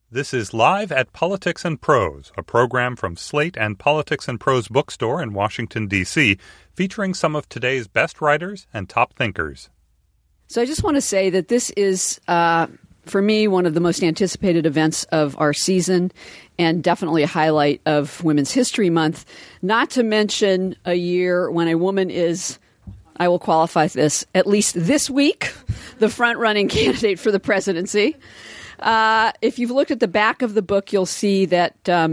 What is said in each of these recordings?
This is Live at Politics and Prose, a program from Slate and Politics and Prose bookstore in Washington, D.C., featuring some of today's best writers and top thinkers. So I just want to say that this is, for me, one of the most anticipated events of our season and definitely a highlight of Women's History Month, not to mention a year when a woman is, I will qualify this, at least this week, the front-running candidate for the presidency. If you've looked at the back of the book, you'll see that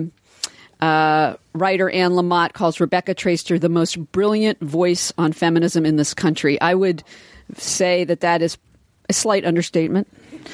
writer Anne Lamott calls Rebecca Traister the most brilliant voice on feminism in this country. I would say that that is a slight understatement.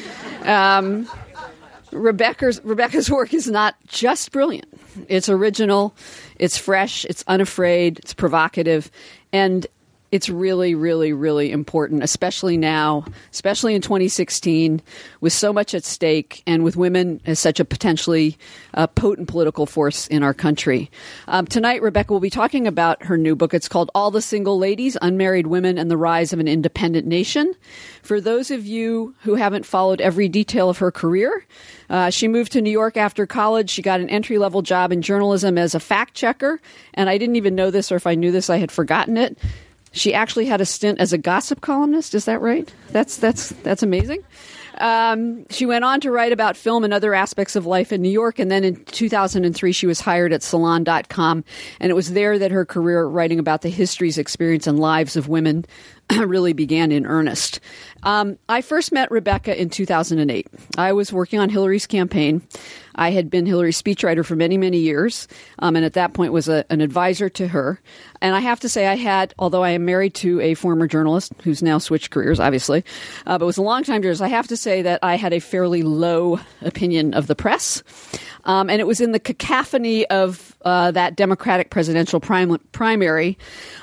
Rebecca's work is not just brilliant. It's original, it's fresh, it's unafraid, it's provocative, and it's really, really, really important, especially now, especially in 2016, with so much at stake and with women as such a potentially potent political force in our country. Tonight, Rebecca will be talking about her new book. It's called All the Single Ladies, Unmarried Women and the Rise of an Independent Nation. For those of you who haven't followed every detail of her career, she moved to New York after college. She got an entry-level job in journalism as a fact-checker, and I didn't even know this, or if I knew this, I had forgotten it. She actually had a stint as a gossip columnist. Is that right? That's amazing. She went on to write about film and other aspects of life in New York, and then in 2003 she was hired at Salon.com, and it was there that her career writing about the histories, experience, and lives of women really began in earnest. I first met Rebecca in 2008. I was working on Hillary's campaign. I had been Hillary's speechwriter for many, many years, and at that point was an advisor to her. And I have to say although I am married to a former journalist who's now switched careers, obviously, but was a long-time journalist, I have to say that I had a fairly low opinion of the press. And it was in the cacophony of that Democratic presidential primary.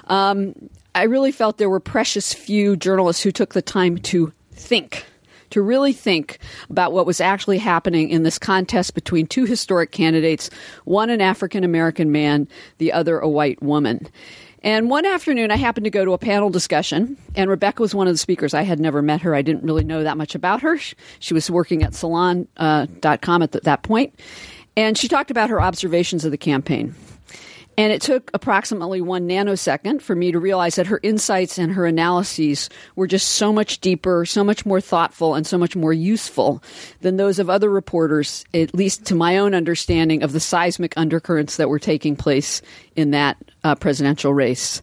I really felt there were precious few journalists who took the time to really think about what was actually happening in this contest between two historic candidates, one an African-American man, the other a white woman. And one afternoon, I happened to go to a panel discussion, and Rebecca was one of the speakers. I had never met her. I didn't really know that much about her. She was working at Salon.com at that point, and she talked about her observations of the campaign. And it took approximately 1 nanosecond for me to realize that her insights and her analyses were just so much deeper, so much more thoughtful, and so much more useful than those of other reporters, at least to my own understanding of the seismic undercurrents that were taking place in that presidential race.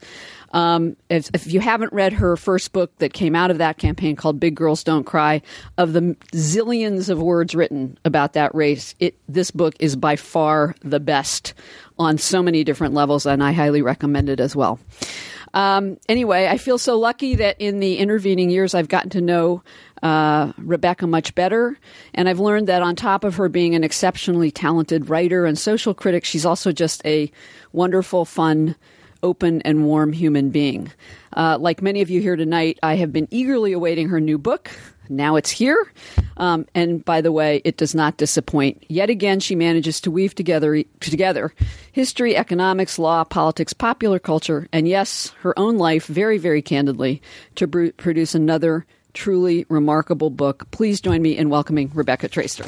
If you haven't read her first book that came out of that campaign called Big Girls Don't Cry, of the zillions of words written about that race, this book is by far the best on so many different levels, and I highly recommend it as well. Anyway, I feel so lucky that in the intervening years I've gotten to know Rebecca much better, and I've learned that on top of her being an exceptionally talented writer and social critic, she's also just a wonderful, fun, open and warm human being. Like many of you here tonight, I have been eagerly awaiting her new book. Now it's here. And by the way, it does not disappoint. Yet again, she manages to weave together history, economics, law, politics, popular culture, and yes, her own life very, very candidly to produce another truly remarkable book. Please join me in welcoming Rebecca Traister.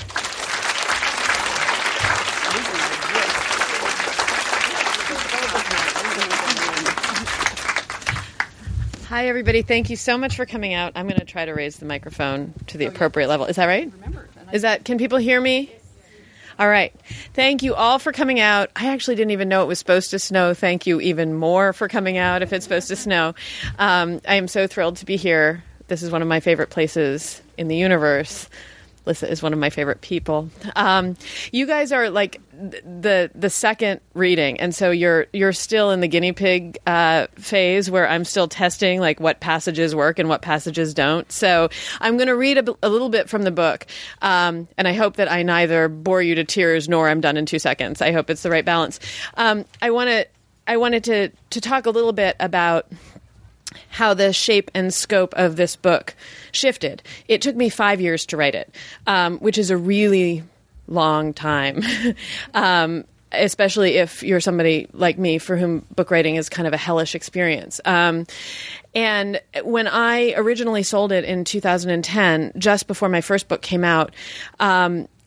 Hi, everybody. Thank you so much for coming out. I'm going to try to raise the microphone to the appropriate level. Is that right? Can people hear me? All right. Thank you all for coming out. I actually didn't even know it was supposed to snow. Thank you even more for coming out if it's supposed to snow. I am so thrilled to be here. This is one of my favorite places in the universe. Lissa is one of my favorite people. You guys are like the second reading, and so you're still in the guinea pig phase where I'm still testing like what passages work and what passages don't. So I'm going to read a little bit from the book, and I hope that I neither bore you to tears nor I'm done in 2 seconds. I hope it's the right balance. I wanted to talk a little bit about how the shape and scope of this book shifted. It took me 5 years to write it, which is a really long time, especially if you're somebody like me for whom book writing is kind of a hellish experience. And when I originally sold it in 2010, just before my first book came out,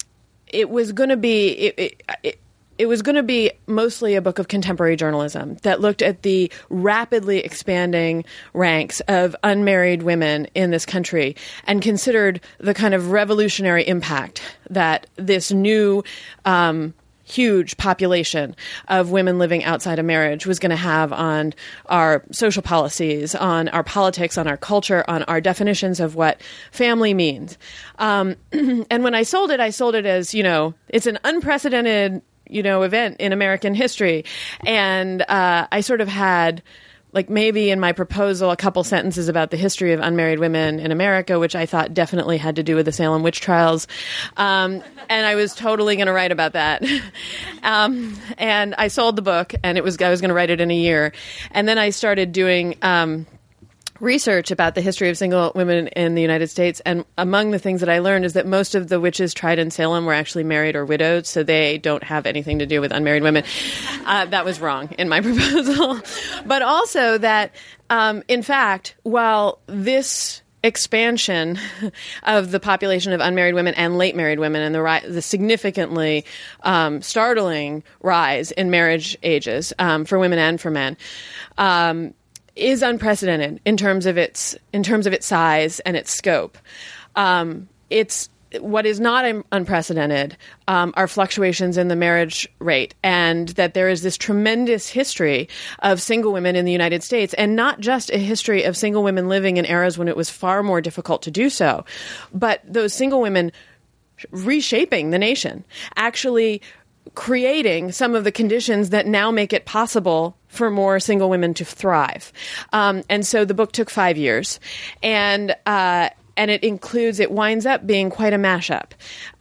it was going to be it was going to be mostly a book of contemporary journalism that looked at the rapidly expanding ranks of unmarried women in this country and considered the kind of revolutionary impact that this new huge population of women living outside of marriage was going to have on our social policies, on our politics, on our culture, on our definitions of what family means. And when I sold it as, it's an unprecedented event in American history. And I sort of had, maybe in my proposal, a couple sentences about the history of unmarried women in America, which I thought definitely had to do with the Salem witch trials. And I was totally going to write about that. And I sold the book, and I was going to write it in a year. And then I started doing research about the history of single women in the United States, and among the things that I learned is that most of the witches tried in Salem were actually married or widowed, so they don't have anything to do with unmarried women. That was wrong in my proposal. But also that, in fact, while this expansion of the population of unmarried women and late married women and the significantly startling rise in marriage ages for women and for men is unprecedented in terms of its size and its scope. It's what is not unprecedented are fluctuations in the marriage rate, and that there is this tremendous history of single women in the United States, and not just a history of single women living in eras when it was far more difficult to do so, but those single women reshaping the nation, actually creating some of the conditions that now make it possible for more single women to thrive. And so the book took 5 years, and it winds up being quite a mashup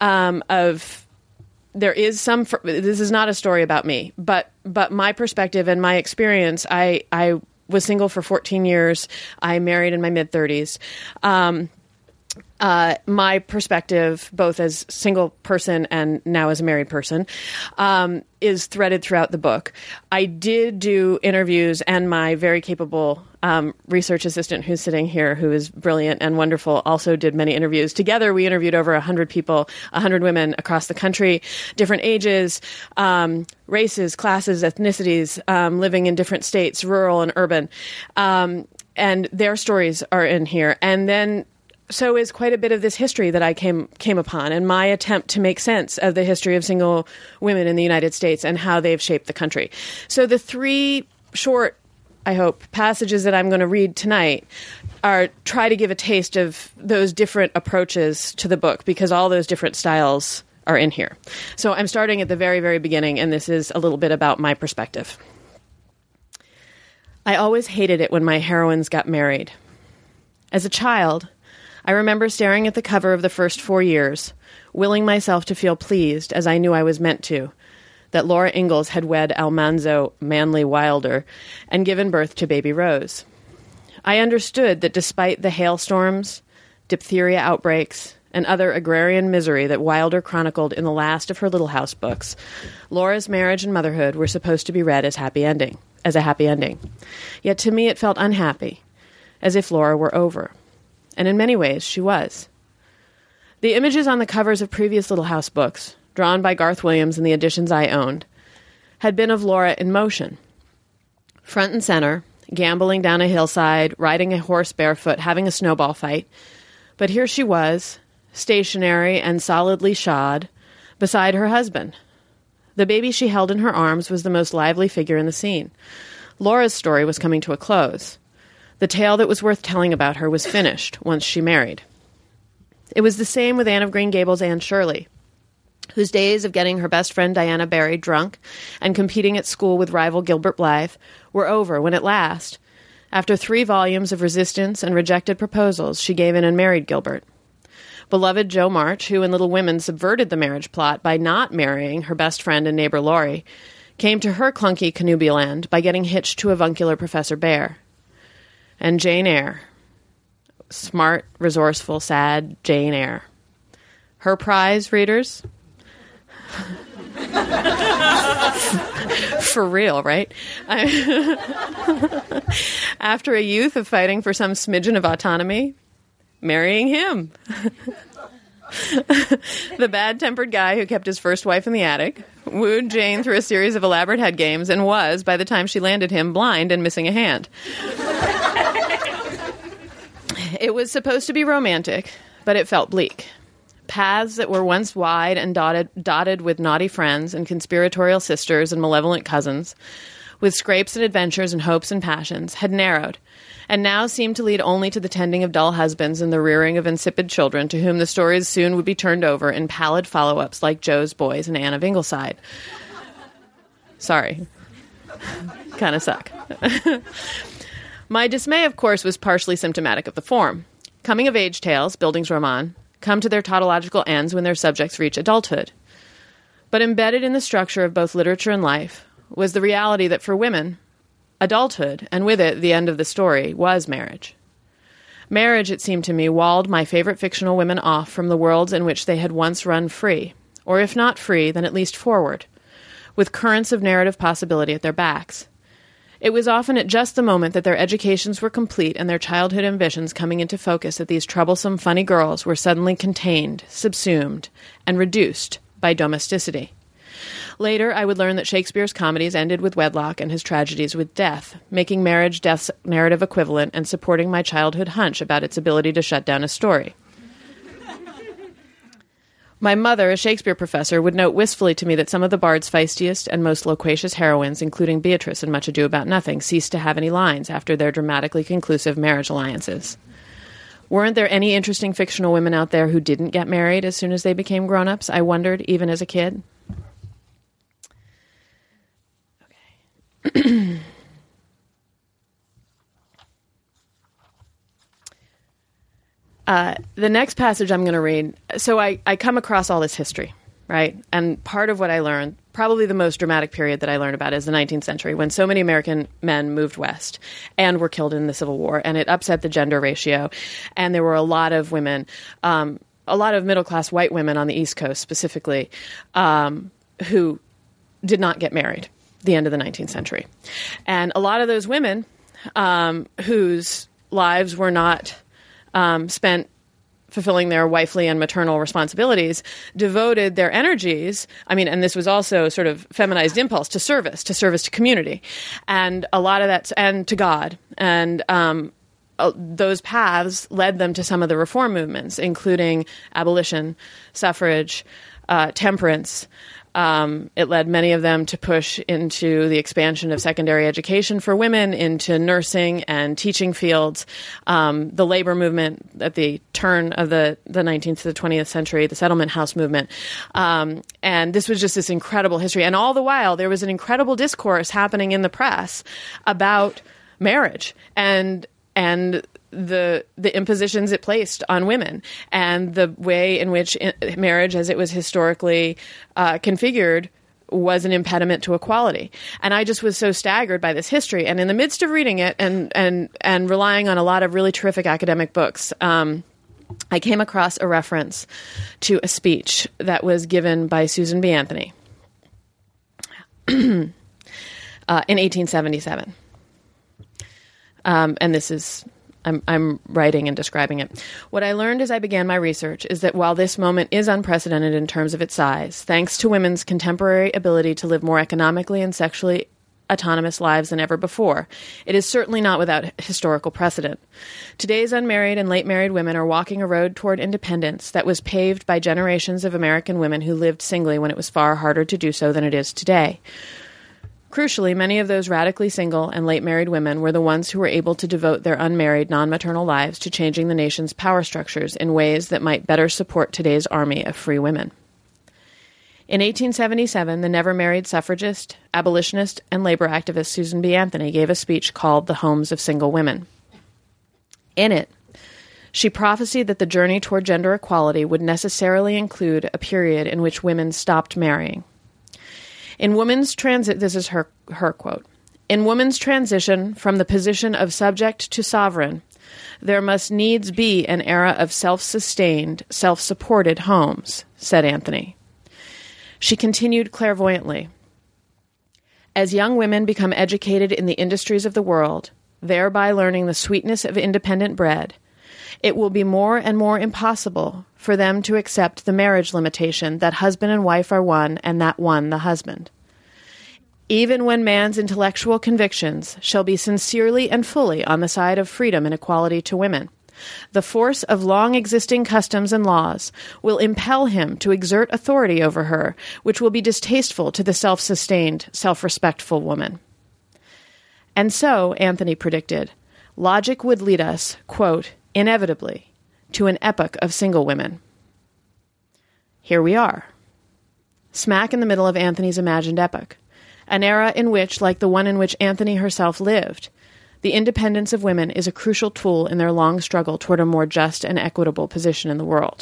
this is not a story about me, but my perspective and my experience. I was single for 14 years. I married in my mid-30s. My perspective, both as single person and now as a married person, is threaded throughout the book. I did do interviews, and my very capable research assistant who's sitting here, who is brilliant and wonderful, also did many interviews. Together, we interviewed over 100 people, 100 women across the country, different ages, races, classes, ethnicities, living in different states, rural and urban. And their stories are in here. And then so is quite a bit of this history that I came upon, and my attempt to make sense of the history of single women in the United States and how they've shaped the country. So the three short, I hope, passages that I'm going to read tonight try to give a taste of those different approaches to the book, because all those different styles are in here. So I'm starting at the very, very beginning, and this is a little bit about my perspective. I always hated it when my heroines got married. As a child, I remember staring at the cover of the first 4 years, willing myself to feel pleased, as I knew I was meant to, that Laura Ingalls had wed Almanzo Manly Wilder and given birth to baby Rose. I understood that despite the hailstorms, diphtheria outbreaks, and other agrarian misery that Wilder chronicled in the last of her Little House books, Laura's marriage and motherhood were supposed to be read as a happy ending. Yet to me it felt unhappy, as if Laura were over. And in many ways, she was. The images on the covers of previous Little House books, drawn by Garth Williams in the editions I owned, had been of Laura in motion. Front and center, gambling down a hillside, riding a horse barefoot, having a snowball fight. But here she was, stationary and solidly shod, beside her husband. The baby she held in her arms was the most lively figure in the scene. Laura's story was coming to a close. The tale that was worth telling about her was finished once she married. It was the same with Anne of Green Gables' Anne Shirley, whose days of getting her best friend Diana Barry drunk and competing at school with rival Gilbert Blythe were over when at last, after 3 volumes of resistance and rejected proposals, she gave in and married Gilbert. Beloved Jo March, who in Little Women subverted the marriage plot by not marrying her best friend and neighbor Laurie, came to her clunky connubial end by getting hitched to avuncular Professor Bear. And Jane Eyre. Smart, resourceful, sad Jane Eyre. Her prize, readers? For real, right? After a youth of fighting for some smidgen of autonomy, marrying him. The bad-tempered guy who kept his first wife in the attic wooed Jane through a series of elaborate head games and was, by the time she landed him, blind and missing a hand. It was supposed to be romantic, but it felt bleak. Paths that were once wide and dotted with naughty friends and conspiratorial sisters and malevolent cousins, with scrapes and adventures and hopes and passions, had narrowed, and now seemed to lead only to the tending of dull husbands and the rearing of insipid children to whom the stories soon would be turned over in pallid follow-ups like Joe's Boys and Anne of Ingleside. Sorry. Kind of suck. My dismay, of course, was partially symptomatic of the form. Coming-of-age tales, Bildungsroman, come to their tautological ends when their subjects reach adulthood. But embedded in the structure of both literature and life was the reality that for women, adulthood, and with it the end of the story, was marriage. Marriage, it seemed to me, walled my favorite fictional women off from the worlds in which they had once run free, or if not free, then at least forward, with currents of narrative possibility at their backs. It was often at just the moment that their educations were complete and their childhood ambitions coming into focus that these troublesome, funny girls were suddenly contained, subsumed, and reduced by domesticity. Later, I would learn that Shakespeare's comedies ended with wedlock and his tragedies with death, making marriage death's narrative equivalent and supporting my childhood hunch about its ability to shut down a story. My mother, a Shakespeare professor, would note wistfully to me that some of the bard's feistiest and most loquacious heroines, including Beatrice in Much Ado About Nothing, ceased to have any lines after their dramatically conclusive marriage alliances. Weren't there any interesting fictional women out there who didn't get married as soon as they became grown-ups? I wondered, even as a kid. Okay. The next passage I'm going to read, so I come across all this history, right? And part of what I learned, probably the most dramatic period that I learned about is the 19th century, when so many American men moved west and were killed in the Civil War, and it upset the gender ratio. And there were a lot of women, a lot of middle-class white women on the East Coast specifically, who did not get married at the end of the 19th century. And a lot of those women whose lives were not spent fulfilling their wifely and maternal responsibilities, devoted their energies, and this was also sort of feminized impulse, to service to community. And a lot of that, and to God. And those paths led them to some of the reform movements, including abolition, suffrage, temperance. It led many of them to push into the expansion of secondary education for women, into nursing and teaching fields. The labor movement at the turn of the 19th to the 20th century, the settlement house movement. And this was just this incredible history. And all the while, there was an incredible discourse happening in the press about marriage and the impositions it placed on women and the way in which marriage, as it was historically configured, was an impediment to equality. And I just was so staggered by this history. And in the midst of reading it and relying on a lot of really terrific academic books, I came across a reference to a speech that was given by Susan B. Anthony in 1877. And this is... I'm writing and describing it. What I learned as I began my research is that while this moment is unprecedented in terms of its size, thanks to women's contemporary ability to live more economically and sexually autonomous lives than ever before, it is certainly not without historical precedent. Today's unmarried and late married women are walking a road toward independence that was paved by generations of American women who lived singly when it was far harder to do so than it is today. Crucially, many of those radically single and late married women were the ones who were able to devote their unmarried, non-maternal lives to changing the nation's power structures in ways that might better support today's army of free women. In 1877, the never-married suffragist, abolitionist, and labor activist Susan B. Anthony gave a speech called The Homes of Single Women. In it, she prophesied that the journey toward gender equality would necessarily include a period in which women stopped marrying. In women's this is her quote, "In women's transition from the position of subject to sovereign, there must needs be an era of self-sustained, self-supported homes," said Anthony. She continued clairvoyantly, "As young women become educated in the industries of the world, thereby learning the sweetness of independent bread, it will be more and more impossible for them to accept the marriage limitation that husband and wife are one and that one the husband. Even when man's intellectual convictions shall be sincerely and fully on the side of freedom and equality to women, the force of long-existing customs and laws will impel him to exert authority over her, which will be distasteful to the self-sustained, self-respectful woman. And so, Anthony predicted, logic would lead us, quote, inevitably, to an epoch of single women. Here we are, smack in the middle of Anthony's imagined epoch, an era in which, like the one in which Anthony herself lived, the independence of women is a crucial tool in their long struggle toward a more just and equitable position in the world.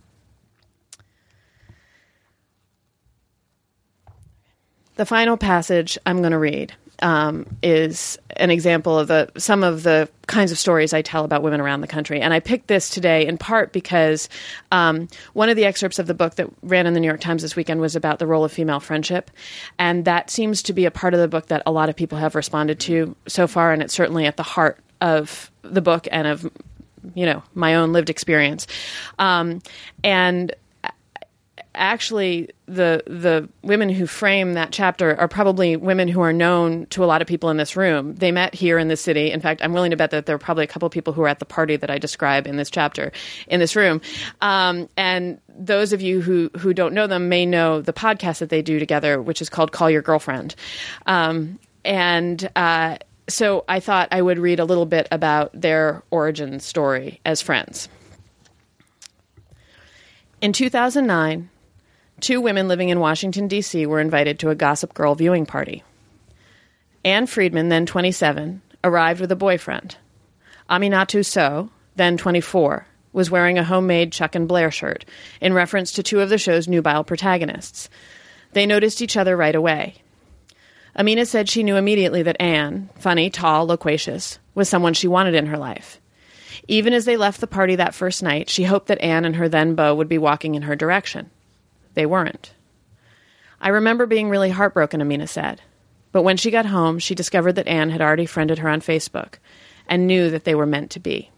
The final passage I'm going to read is an example of some of the kinds of stories I tell about women around the country. And I picked this today in part because one of the excerpts of the book that ran in the New York Times this weekend was about the role of female friendship. And that seems to be a part of the book that a lot of people have responded to so far. And it's certainly at the heart of the book and of, my own lived experience. And actually, the women who frame that chapter are probably women who are known to a lot of people in this room. They met here in the city. In fact, I'm willing to bet that there are probably a couple of people who are at the party that I describe in this chapter in this room. And those of you who don't know them may know the podcast that they do together, which is called Call Your Girlfriend. So I thought I would read a little bit about their origin story as friends. In 2009, 2 women living in Washington, D.C. were invited to a Gossip Girl viewing party. Anne Friedman, then 27, arrived with a boyfriend. Aminatou Sow, then 24, was wearing a homemade Chuck and Blair shirt in reference to 2 of the show's nubile protagonists. They noticed each other right away. Amina said she knew immediately that Anne, funny, tall, loquacious, was someone she wanted in her life. Even as they left the party that first night, she hoped that Anne and her then beau would be walking in her direction. They weren't. I remember being really heartbroken, Amina said. But when she got home, she discovered that Anne had already friended her on Facebook and knew that they were meant to be.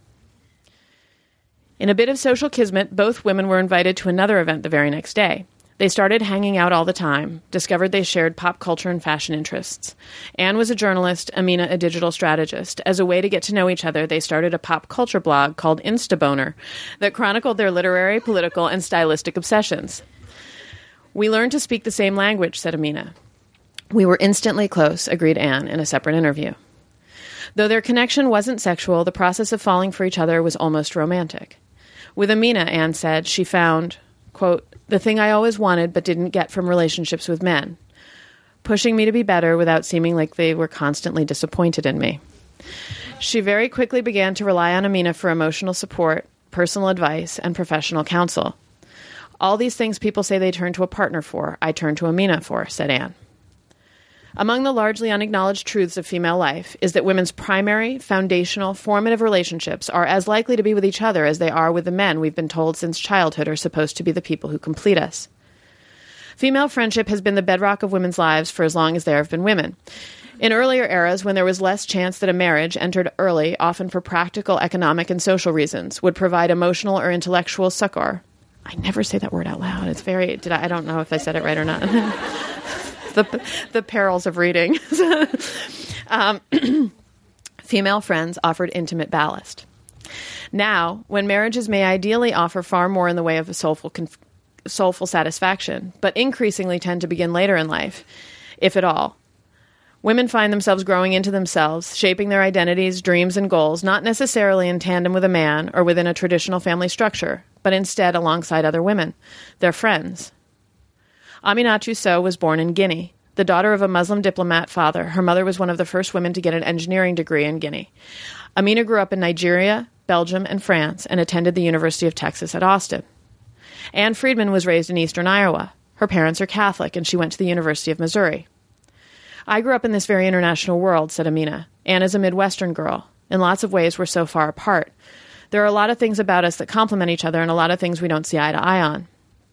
In a bit of social kismet, both women were invited to another event the very next day. They started hanging out all the time, discovered they shared pop culture and fashion interests. Anne was a journalist, Amina a digital strategist. As a way to get to know each other, they started a pop culture blog called Instaboner that chronicled their literary, political, and stylistic obsessions. We learned to speak the same language, said Amina. We were instantly close, agreed Anne in a separate interview. Though their connection wasn't sexual, the process of falling for each other was almost romantic. With Amina, Anne said, she found, quote, the thing I always wanted but didn't get from relationships with men, pushing me to be better without seeming like they were constantly disappointed in me. She very quickly began to rely on Amina for emotional support, personal advice, and professional counsel. All these things people say they turn to a partner for, I turn to Amina for, said Anne. Among the largely unacknowledged truths of female life is that women's primary, foundational, formative relationships are as likely to be with each other as they are with the men we've been told since childhood are supposed to be the people who complete us. Female friendship has been the bedrock of women's lives for as long as there have been women. In earlier eras, when there was less chance that a marriage entered early, often for practical, economic, and social reasons, would provide emotional or intellectual succor. I never say that word out loud. It's very, I don't know if I said it right or not. the perils of reading. Female friends offered intimate ballast. Now, when marriages may ideally offer far more in the way of a soulful satisfaction, but increasingly tend to begin later in life, if at all, women find themselves growing into themselves, shaping their identities, dreams, and goals, not necessarily in tandem with a man or within a traditional family structure, but instead alongside other women, their friends. Aminatou Sow was born in Guinea. The daughter of a Muslim diplomat father, her mother was one of the first women to get an engineering degree in Guinea. Amina grew up in Nigeria, Belgium, and France, and attended the University of Texas at Austin. Anne Friedman was raised in eastern Iowa. Her parents are Catholic, and she went to the University of Missouri. I grew up in this very international world, said Amina. Anne is a Midwestern girl. In lots of ways, we're so far apart. There are a lot of things about us that complement each other and a lot of things we don't see eye to eye on.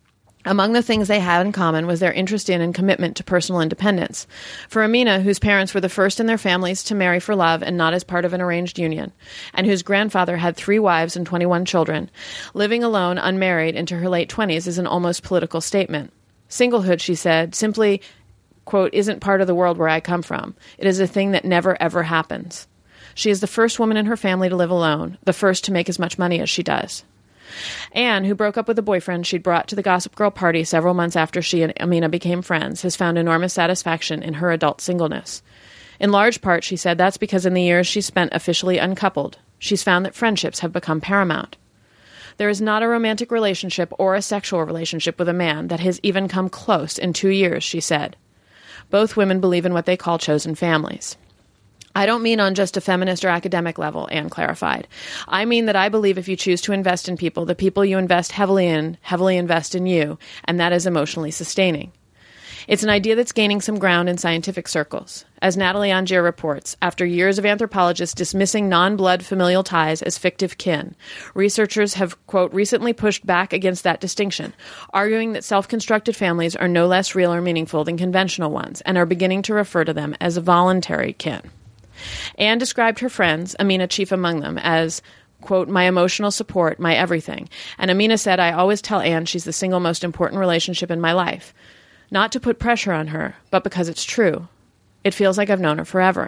Among the things they had in common was their interest in and commitment to personal independence. For Amina, whose parents were the first in their families to marry for love and not as part of an arranged union, and whose grandfather had 3 wives and 21 children, living alone, unmarried, into her late 20s is an almost political statement. Singlehood, she said, simply, quote, isn't part of the world where I come from. It is a thing that never, ever happens. She is the first woman in her family to live alone, the first to make as much money as she does. Anne, who broke up with a boyfriend she'd brought to the Gossip Girl party several months after she and Amina became friends, has found enormous satisfaction in her adult singleness. In large part, she said, that's because in the years she spent officially uncoupled, she's found that friendships have become paramount. There is not a romantic relationship or a sexual relationship with a man that has even come close in 2 years, she said. Both women believe in what they call chosen families. I don't mean on just a feminist or academic level, Anne clarified. I mean that I believe if you choose to invest in people, the people you invest heavily in heavily invest in you, and that is emotionally sustaining. It's an idea that's gaining some ground in scientific circles. As Natalie Angier reports, after years of anthropologists dismissing non-blood familial ties as fictive kin, researchers have, quote, recently pushed back against that distinction, arguing that self-constructed families are no less real or meaningful than conventional ones, and are beginning to refer to them as voluntary kin. Anne described her friends, Amina chief among them, as, quote, my emotional support, my everything. And Amina said, I always tell Anne she's the single most important relationship in my life. Not to put pressure on her, but because it's true. It feels like I've known her forever.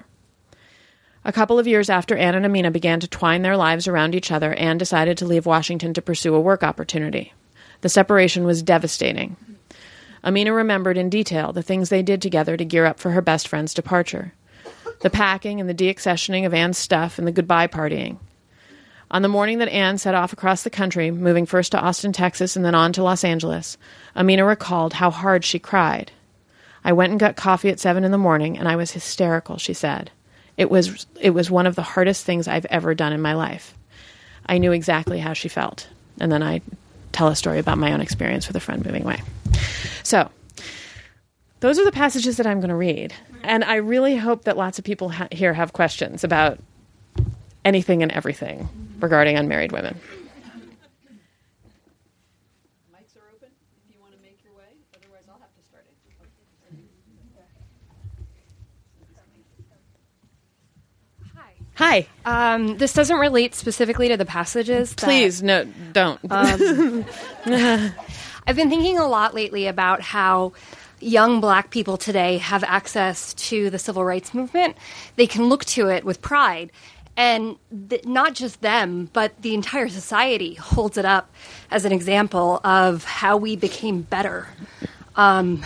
A couple of years after Anne and Amina began to twine their lives around each other, Anne decided to leave Washington to pursue a work opportunity. The separation was devastating. Amina remembered in detail the things they did together to gear up for her best friend's departure. The packing and the deaccessioning of Anne's stuff and the goodbye partying. On the morning that Anne set off across the country, moving first to Austin, Texas, and then on to Los Angeles, Amina recalled how hard she cried. I went and got coffee at 7 a.m, and I was hysterical, she said. It was one of the hardest things I've ever done in my life. I knew exactly how she felt. And then I tell a story about my own experience with a friend moving away. So, those are the passages that I'm going to read. And I really hope that lots of people here have questions about anything and everything regarding unmarried women. Mics are open if you want to make your way. Otherwise, I'll have to start it. Hi. This doesn't relate specifically to the passages. Please, no, don't. I've been thinking a lot lately about how young Black people today have access to the civil rights movement. They can look to it with pride. And not just them, but the entire society holds it up as an example of how we became better. Young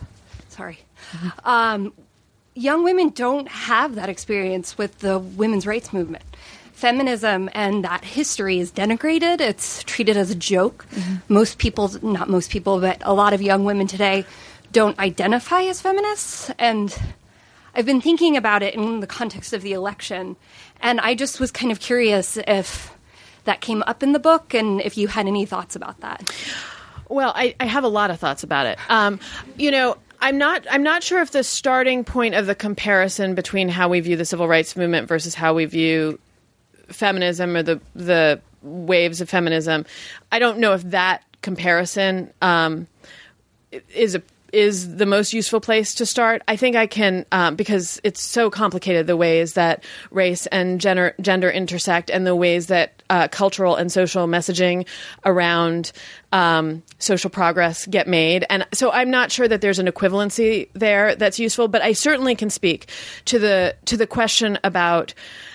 women don't have that experience with the women's rights movement. Feminism and that history is denigrated. It's treated as a joke. Mm-hmm. Not most people, but a lot of young women today don't identify as feminists. And I've been thinking about it in the context of the election. And I just was kind of curious if that came up in the book and if you had any thoughts about that. Well, I have a lot of thoughts about it. I'm not sure if the starting point of the comparison between how we view the civil rights movement versus how we view feminism or the waves of feminism, I don't know if that comparison is the most useful place to start. I think I can, because it's so complicated, the ways that race and gender intersect and the ways that cultural and social messaging around social progress get made. And so I'm not sure that there's an equivalency there that's useful, but I certainly can speak to the question about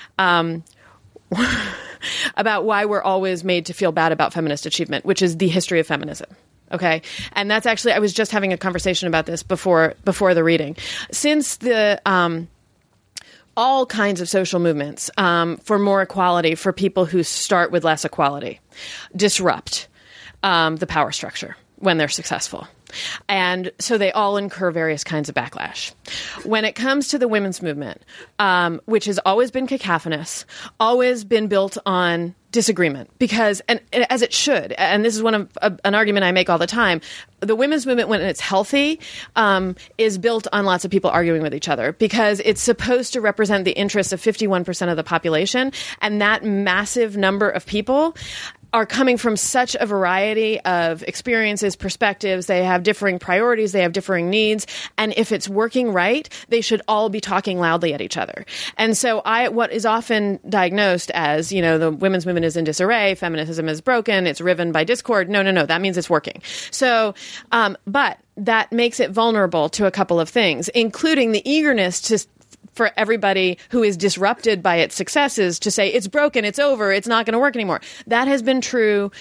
about why we're always made to feel bad about feminist achievement, which is the history of feminism. Okay. And that's actually, I was just having a conversation about this before the reading. Since the, all kinds of social movements, for more equality for people who start with less equality disrupt, the power structure when they're successful. And so they all incur various kinds of backlash. When it comes to the women's movement, which has always been cacophonous, always been built on disagreement, because, and as it should, and this is an argument I make all the time, the women's movement, when it's healthy, is built on lots of people arguing with each other, because it's supposed to represent the interests of 51% of the population, and that massive number of people are coming from such a variety of experiences, perspectives. They have differing priorities. They have differing needs. And if it's working right, they should all be talking loudly at each other. And so what is often diagnosed as, the women's movement is in disarray, feminism is broken, it's riven by discord. No, that means it's working. So, but that makes it vulnerable to a couple of things, including the eagerness for everybody who is disrupted by its successes to say, it's broken, it's over, it's not going to work anymore. That has been true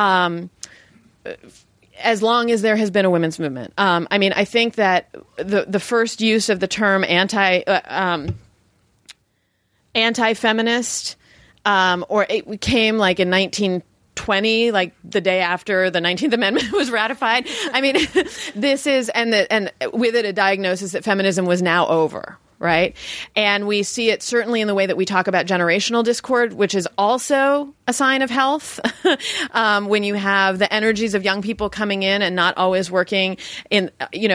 as long as there has been a women's movement. I think that the first use of the term anti-feminist, or it came like in 1920, like the day after the 19th Amendment was ratified. This is, and with it a diagnosis that feminism was now over. Right. And we see it certainly in the way that we talk about generational discord, which is also a sign of health. When you have the energies of young people coming in and not always working in,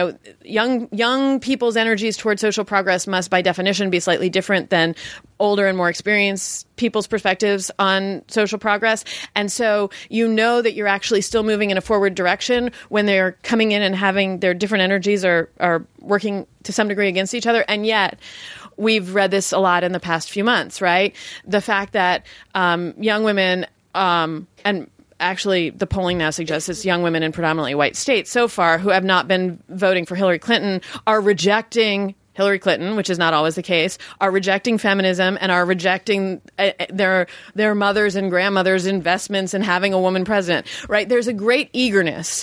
young people's energies toward social progress must by definition be slightly different than older and more experienced people's perspectives on social progress. And so that you're actually still moving in a forward direction when they're coming in and having their different energies are working to some degree against each other. And yet we've read this a lot in the past few months, right? The fact that young women, and actually the polling now suggests it's young women in predominantly white states so far who have not been voting for Hillary Clinton are rejecting Hillary Clinton, which is not always the case, are rejecting feminism and are rejecting their mothers' and grandmothers' investments in having a woman president, right? There's a great eagerness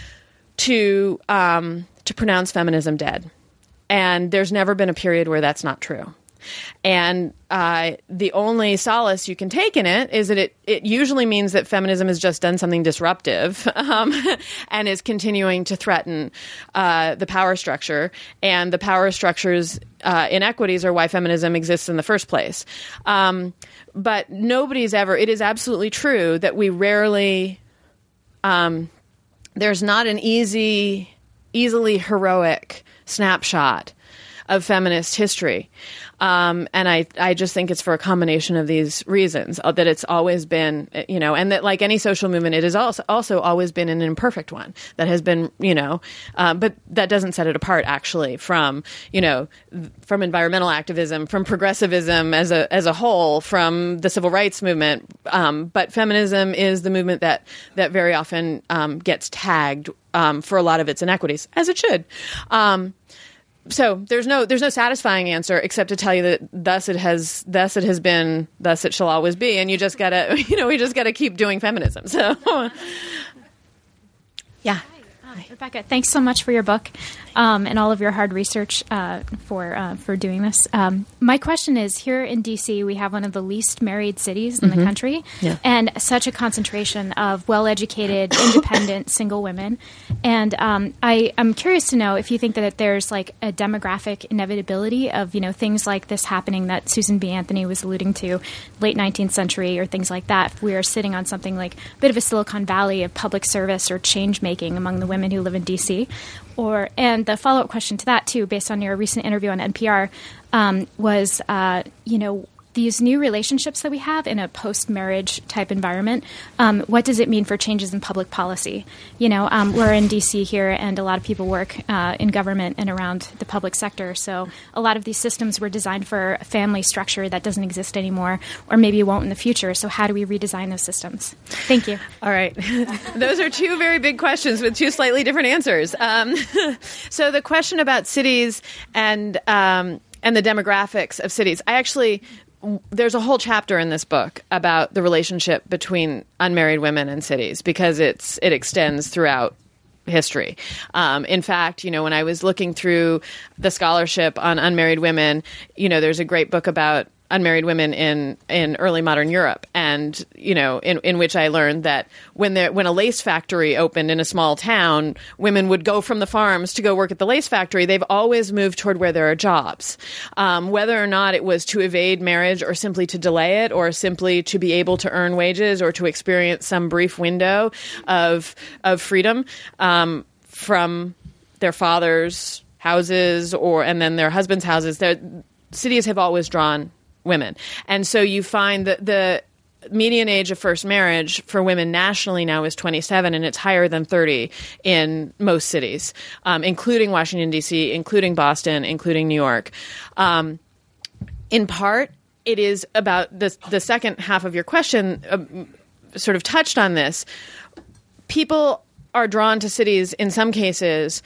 to pronounce feminism dead. And there's never been a period where that's not true. And the only solace you can take in it is that it usually means that feminism has just done something disruptive and is continuing to threaten the power structure. And the power structure's inequities are why feminism exists in the first place. But it is absolutely true that we rarely, there's not an easily heroic snapshot of feminist history. And I just think it's for a combination of these reasons, that it's always been, and that like any social movement, it has also always been an imperfect one that has been, but that doesn't set it apart actually from environmental activism, from progressivism as a whole, from the civil rights movement. But feminism is the movement that very often gets tagged for a lot of its inequities, as it should. So there's no satisfying answer except to tell you that thus it has been, thus it shall always be, and you just gotta we just gotta keep doing feminism. So yeah. Rebecca, thanks so much for your book and all of your hard research for doing this. My question is, here in D.C., we have one of the least married cities in the country, and such a concentration of well-educated, independent, single women. And I'm curious to know if you think that there's like a demographic inevitability of things like this happening that Susan B. Anthony was alluding to, late 19th century or things like that. If we are sitting on something like a bit of a Silicon Valley of public service or change making among the women who live in D.C. And the follow-up question to that, too, based on your recent interview on NPR, was, these new relationships that we have in a post-marriage type environment, what does it mean for changes in public policy? We're in D.C. here, and a lot of people work in government and around the public sector. So a lot of these systems were designed for a family structure that doesn't exist anymore, or maybe won't in the future. So how do we redesign those systems? Thank you. All right. Those are two very big questions with two slightly different answers. So the question about cities and the demographics of cities, there's a whole chapter in this book about the relationship between unmarried women and cities because it extends throughout history. In fact, when I was looking through the scholarship on unmarried women, there's a great book about unmarried women in early modern Europe, and in which I learned that when a lace factory opened in a small town, women would go from the farms to go work at the lace factory. They've always moved toward where there are jobs, whether or not it was to evade marriage or simply to delay it or simply to be able to earn wages or to experience some brief window of freedom from their father's houses and then their husband's houses. Cities have always drawn women. And so you find that median age of first marriage for women nationally now is 27, and it's higher than 30 in most cities, including Washington, D.C., including Boston, including New York. In part, it is about the second half of your question sort of touched on this. People are drawn to cities in some cases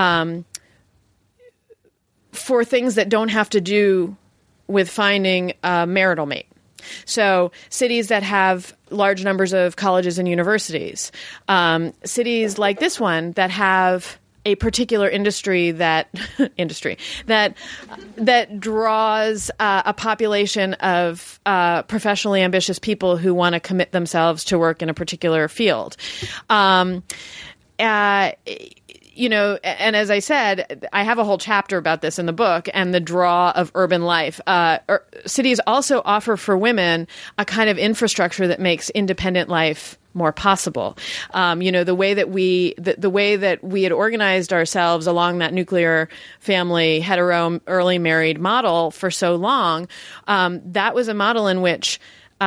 for things that don't have to do with finding a marital mate. So cities that have large numbers of colleges and universities, cities like this one that have a particular industry that draws a population of professionally ambitious people who want to commit themselves to work in a particular field. And as I said, I have a whole chapter about this in the book and the draw of urban life. Cities also offer for women a kind of infrastructure that makes independent life more possible. The way that we had organized ourselves along that nuclear family, hetero, early married model for so long, that was a model in which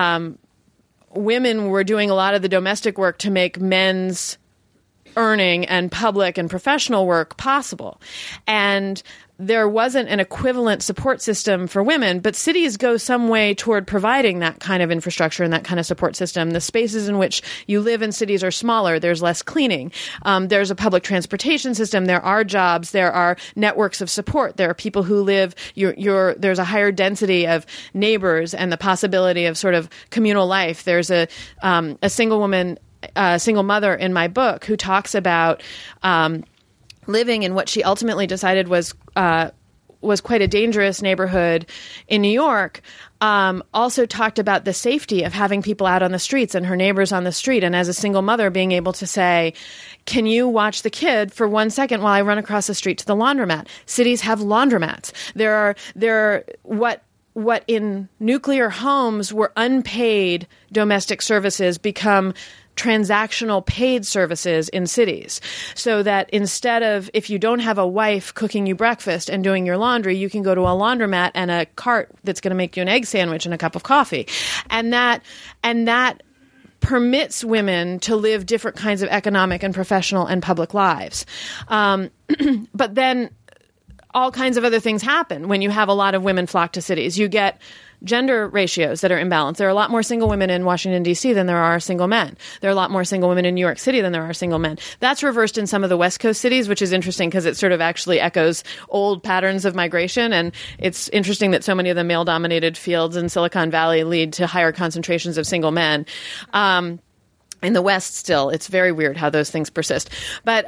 women were doing a lot of the domestic work to make men's earning and public and professional work possible. And there wasn't an equivalent support system for women, but cities go some way toward providing that kind of infrastructure and that kind of support system. The spaces in which you live in cities are smaller. There's less cleaning. There's a public transportation system. There are jobs. There are networks of support. There are people who live. There's a higher density of neighbors and the possibility of sort of communal life. There's a single woman, single mother in my book who talks about living in what she ultimately decided was quite a dangerous neighborhood in New York. Also talked about the safety of having people out on the streets and her neighbors on the street. And as a single mother, being able to say, can you watch the kid for 1 second while I run across the street to the laundromat? Cities have laundromats. There are what in nuclear homes were unpaid domestic services become transactional paid services in cities, so that instead of, if you don't have a wife cooking you breakfast and doing your laundry, you can go to a laundromat and a cart that's going to make you an egg sandwich and a cup of coffee. And that permits women to live different kinds of economic and professional and public lives. But then all kinds of other things happen when you have a lot of women flock to cities. You get gender ratios that are imbalanced. There are a lot more single women in Washington, D.C. than there are single men. There are a lot more single women in New York City than there are single men. That's reversed in some of the West Coast cities, which is interesting because it sort of actually echoes old patterns of migration. And it's interesting that so many of the male-dominated fields in Silicon Valley lead to higher concentrations of single men. In the West still, it's very weird how those things persist. But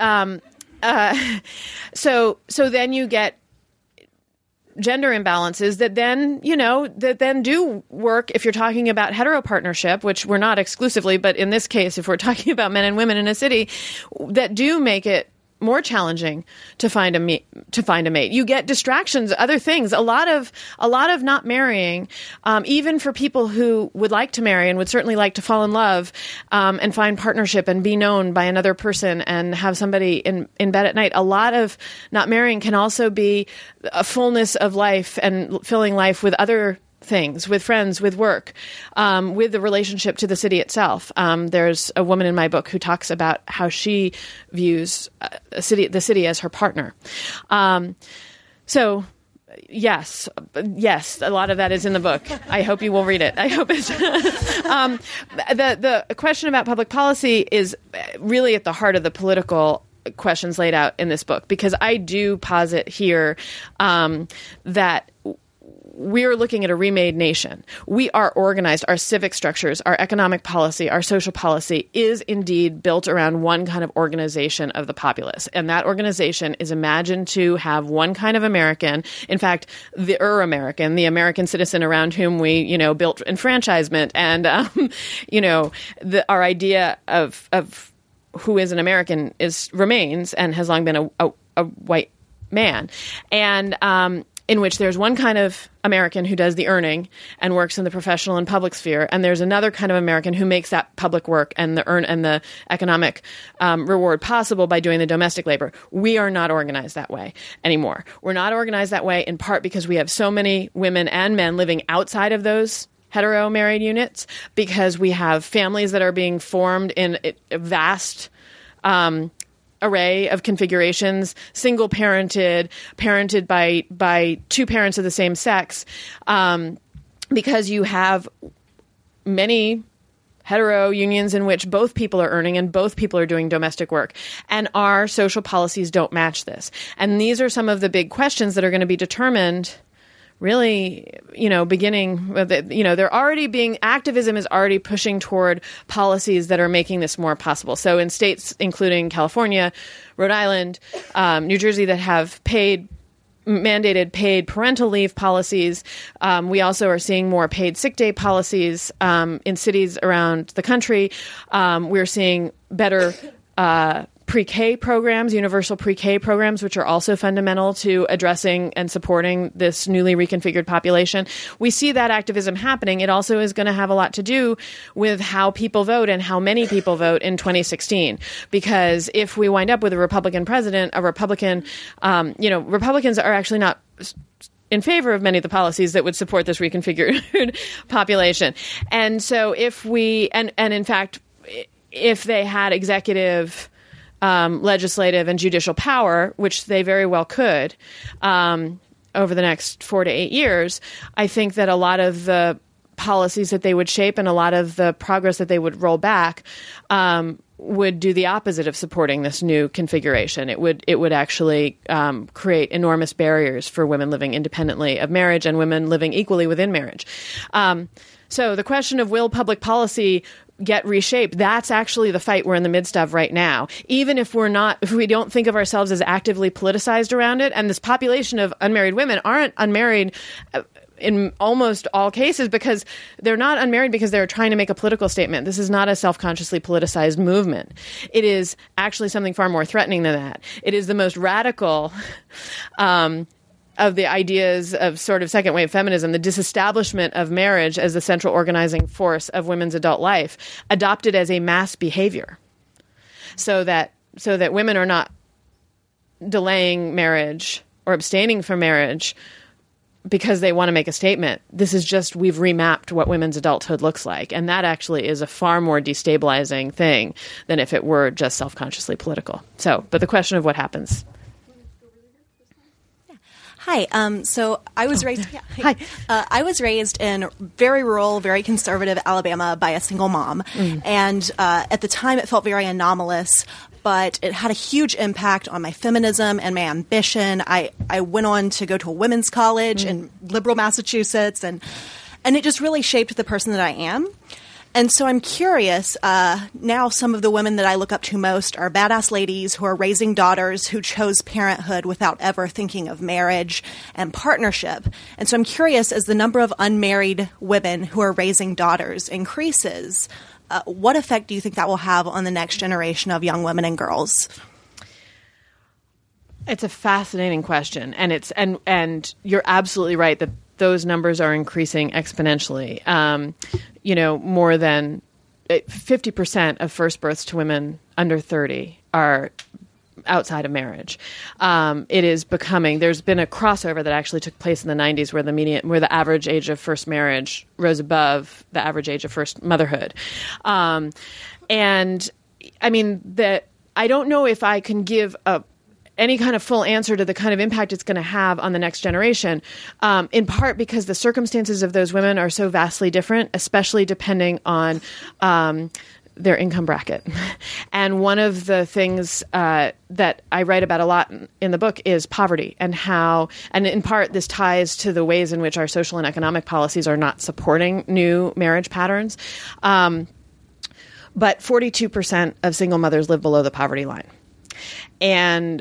so then you get gender imbalances that then do work if you're talking about heteropartnership, which we're not exclusively, but in this case, if we're talking about men and women in a city, that do make it more challenging to find a mate. You get distractions, other things. A lot of not marrying, even for people who would like to marry and would certainly like to fall in love and find partnership and be known by another person and have somebody in bed at night. A lot of not marrying can also be a fullness of life and filling life with other things, with friends, with work, with the relationship to the city itself. There's a woman in my book who talks about how she views the city as her partner. So yes, a lot of that is in the book. I hope you will read it. I hope it's the question about public policy is really at the heart of the political questions laid out in this book, because I do posit here that we're looking at a remade nation. We are organized. Our civic structures, our economic policy, our social policy is indeed built around one kind of organization of the populace. And that organization is imagined to have one kind of American. In fact, the American, the American citizen around whom we, built enfranchisement and, our idea of who is an American remains and has long been a white man. And, in which there's one kind of American who does the earning and works in the professional and public sphere, and there's another kind of American who makes that public work and the economic reward possible by doing the domestic labor. We are not organized that way anymore. We're not organized that way in part because we have so many women and men living outside of those hetero married units because we have families that are being formed in a vast array of configurations, single parented by two parents of the same sex, because you have many hetero unions in which both people are earning and both people are doing domestic work. And our social policies don't match this. And these are some of the big questions that are going to be determined really, beginning with they're already activism is already pushing toward policies that are making this more possible. So in states including California, Rhode Island, New Jersey that have mandated paid parental leave policies. We also are seeing more paid sick day policies in cities around the country. We're seeing better pre-K programs, universal pre-K programs, which are also fundamental to addressing and supporting this newly reconfigured population. We see that activism happening. It also is going to have a lot to do with how people vote and how many people vote in 2016. Because if we wind up with a Republican president, Republicans are actually not in favor of many of the policies that would support this reconfigured population. And so if in fact, if they had executive legislative and judicial power, which they very well could over the next 4 to 8 years, I think that a lot of the policies that they would shape and a lot of the progress that they would roll back would do the opposite of supporting this new configuration. It would actually create enormous barriers for women living independently of marriage and women living equally within marriage. So the question of will public policy get reshaped, that's actually the fight we're in the midst of right now. Even if we don't think of ourselves as actively politicized around it, and this population of unmarried women aren't unmarried in almost all cases because they're not unmarried because they're trying to make a political statement. This is not a self-consciously politicized movement. It is actually something far more threatening than that. It is the most radical of the ideas of sort of second wave feminism, the disestablishment of marriage as the central organizing force of women's adult life, adopted as a mass behavior, so that women are not delaying marriage or abstaining from marriage because they want to make a statement. This is just, we've remapped what women's adulthood looks like. And that actually is a far more destabilizing thing than if it were just self-consciously political. But the question of what happens. Hi. So I was raised. Yeah, hi. I was raised in very rural, very conservative Alabama by a single mom, and at the time it felt very anomalous. But it had a huge impact on my feminism and my ambition. I went on to go to a women's college in liberal Massachusetts, and it just really shaped the person that I am. And so I'm curious, now some of the women that I look up to most are badass ladies who are raising daughters who chose parenthood without ever thinking of marriage and partnership. And so I'm curious, as the number of unmarried women who are raising daughters increases, what effect do you think that will have on the next generation of young women and girls? It's a fascinating question, and you're absolutely right that those numbers are increasing exponentially. More than 50% of first births to women under 30 are outside of marriage. It is becoming. There's been a crossover that actually took place in the 90s, where the average age of first marriage rose above the average age of first motherhood, and I mean that. I don't know if I can give any kind of full answer to the kind of impact it's going to have on the next generation, in part because the circumstances of those women are so vastly different, especially depending on their income bracket. And one of the things that I write about a lot in the book is poverty, and in part this ties to the ways in which our social and economic policies are not supporting new marriage patterns. But 42% of single mothers live below the poverty line. And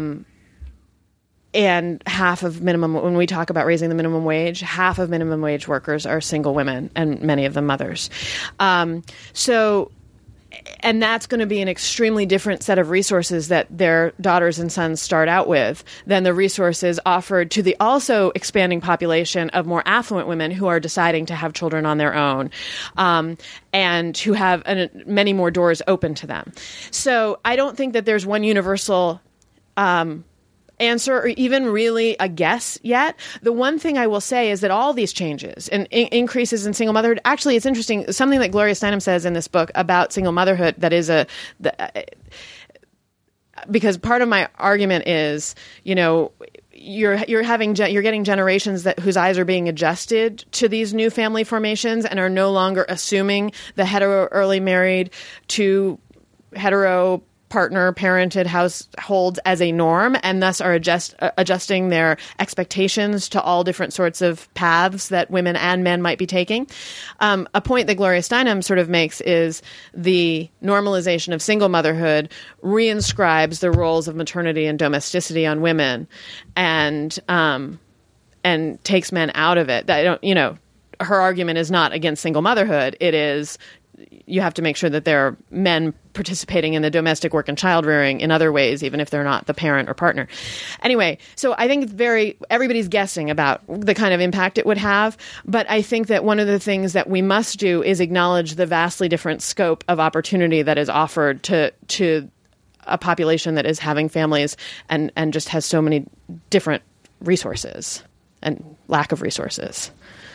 half of minimum, when we talk about raising the minimum wage, half of minimum wage workers are single women, and many of them mothers. And that's going to be an extremely different set of resources that their daughters and sons start out with than the resources offered to the also expanding population of more affluent women who are deciding to have children on their own, and who have many more doors open to them. So I don't think that there's one universal answer or even really a guess yet. The one thing I will say is that all these changes and increases in single motherhood, actually, it's interesting. Something that Gloria Steinem says in this book about single motherhood that is because part of my argument is, you're getting generations whose eyes are being adjusted to these new family formations and are no longer assuming the hetero early married to hetero partner parented households as a norm, and thus are adjusting their expectations to all different sorts of paths that women and men might be taking. A point that Gloria Steinem sort of makes is the normalization of single motherhood reinscribes the roles of maternity and domesticity on women, and takes men out of it. Her argument is not against single motherhood. It is, you have to make sure that there are men participating in the domestic work and child rearing in other ways, even if they're not the parent or partner. Anyway, so I think everybody's guessing about the kind of impact it would have. But I think that one of the things that we must do is acknowledge the vastly different scope of opportunity that is offered to a population that is having families and just has so many different resources and lack of resources.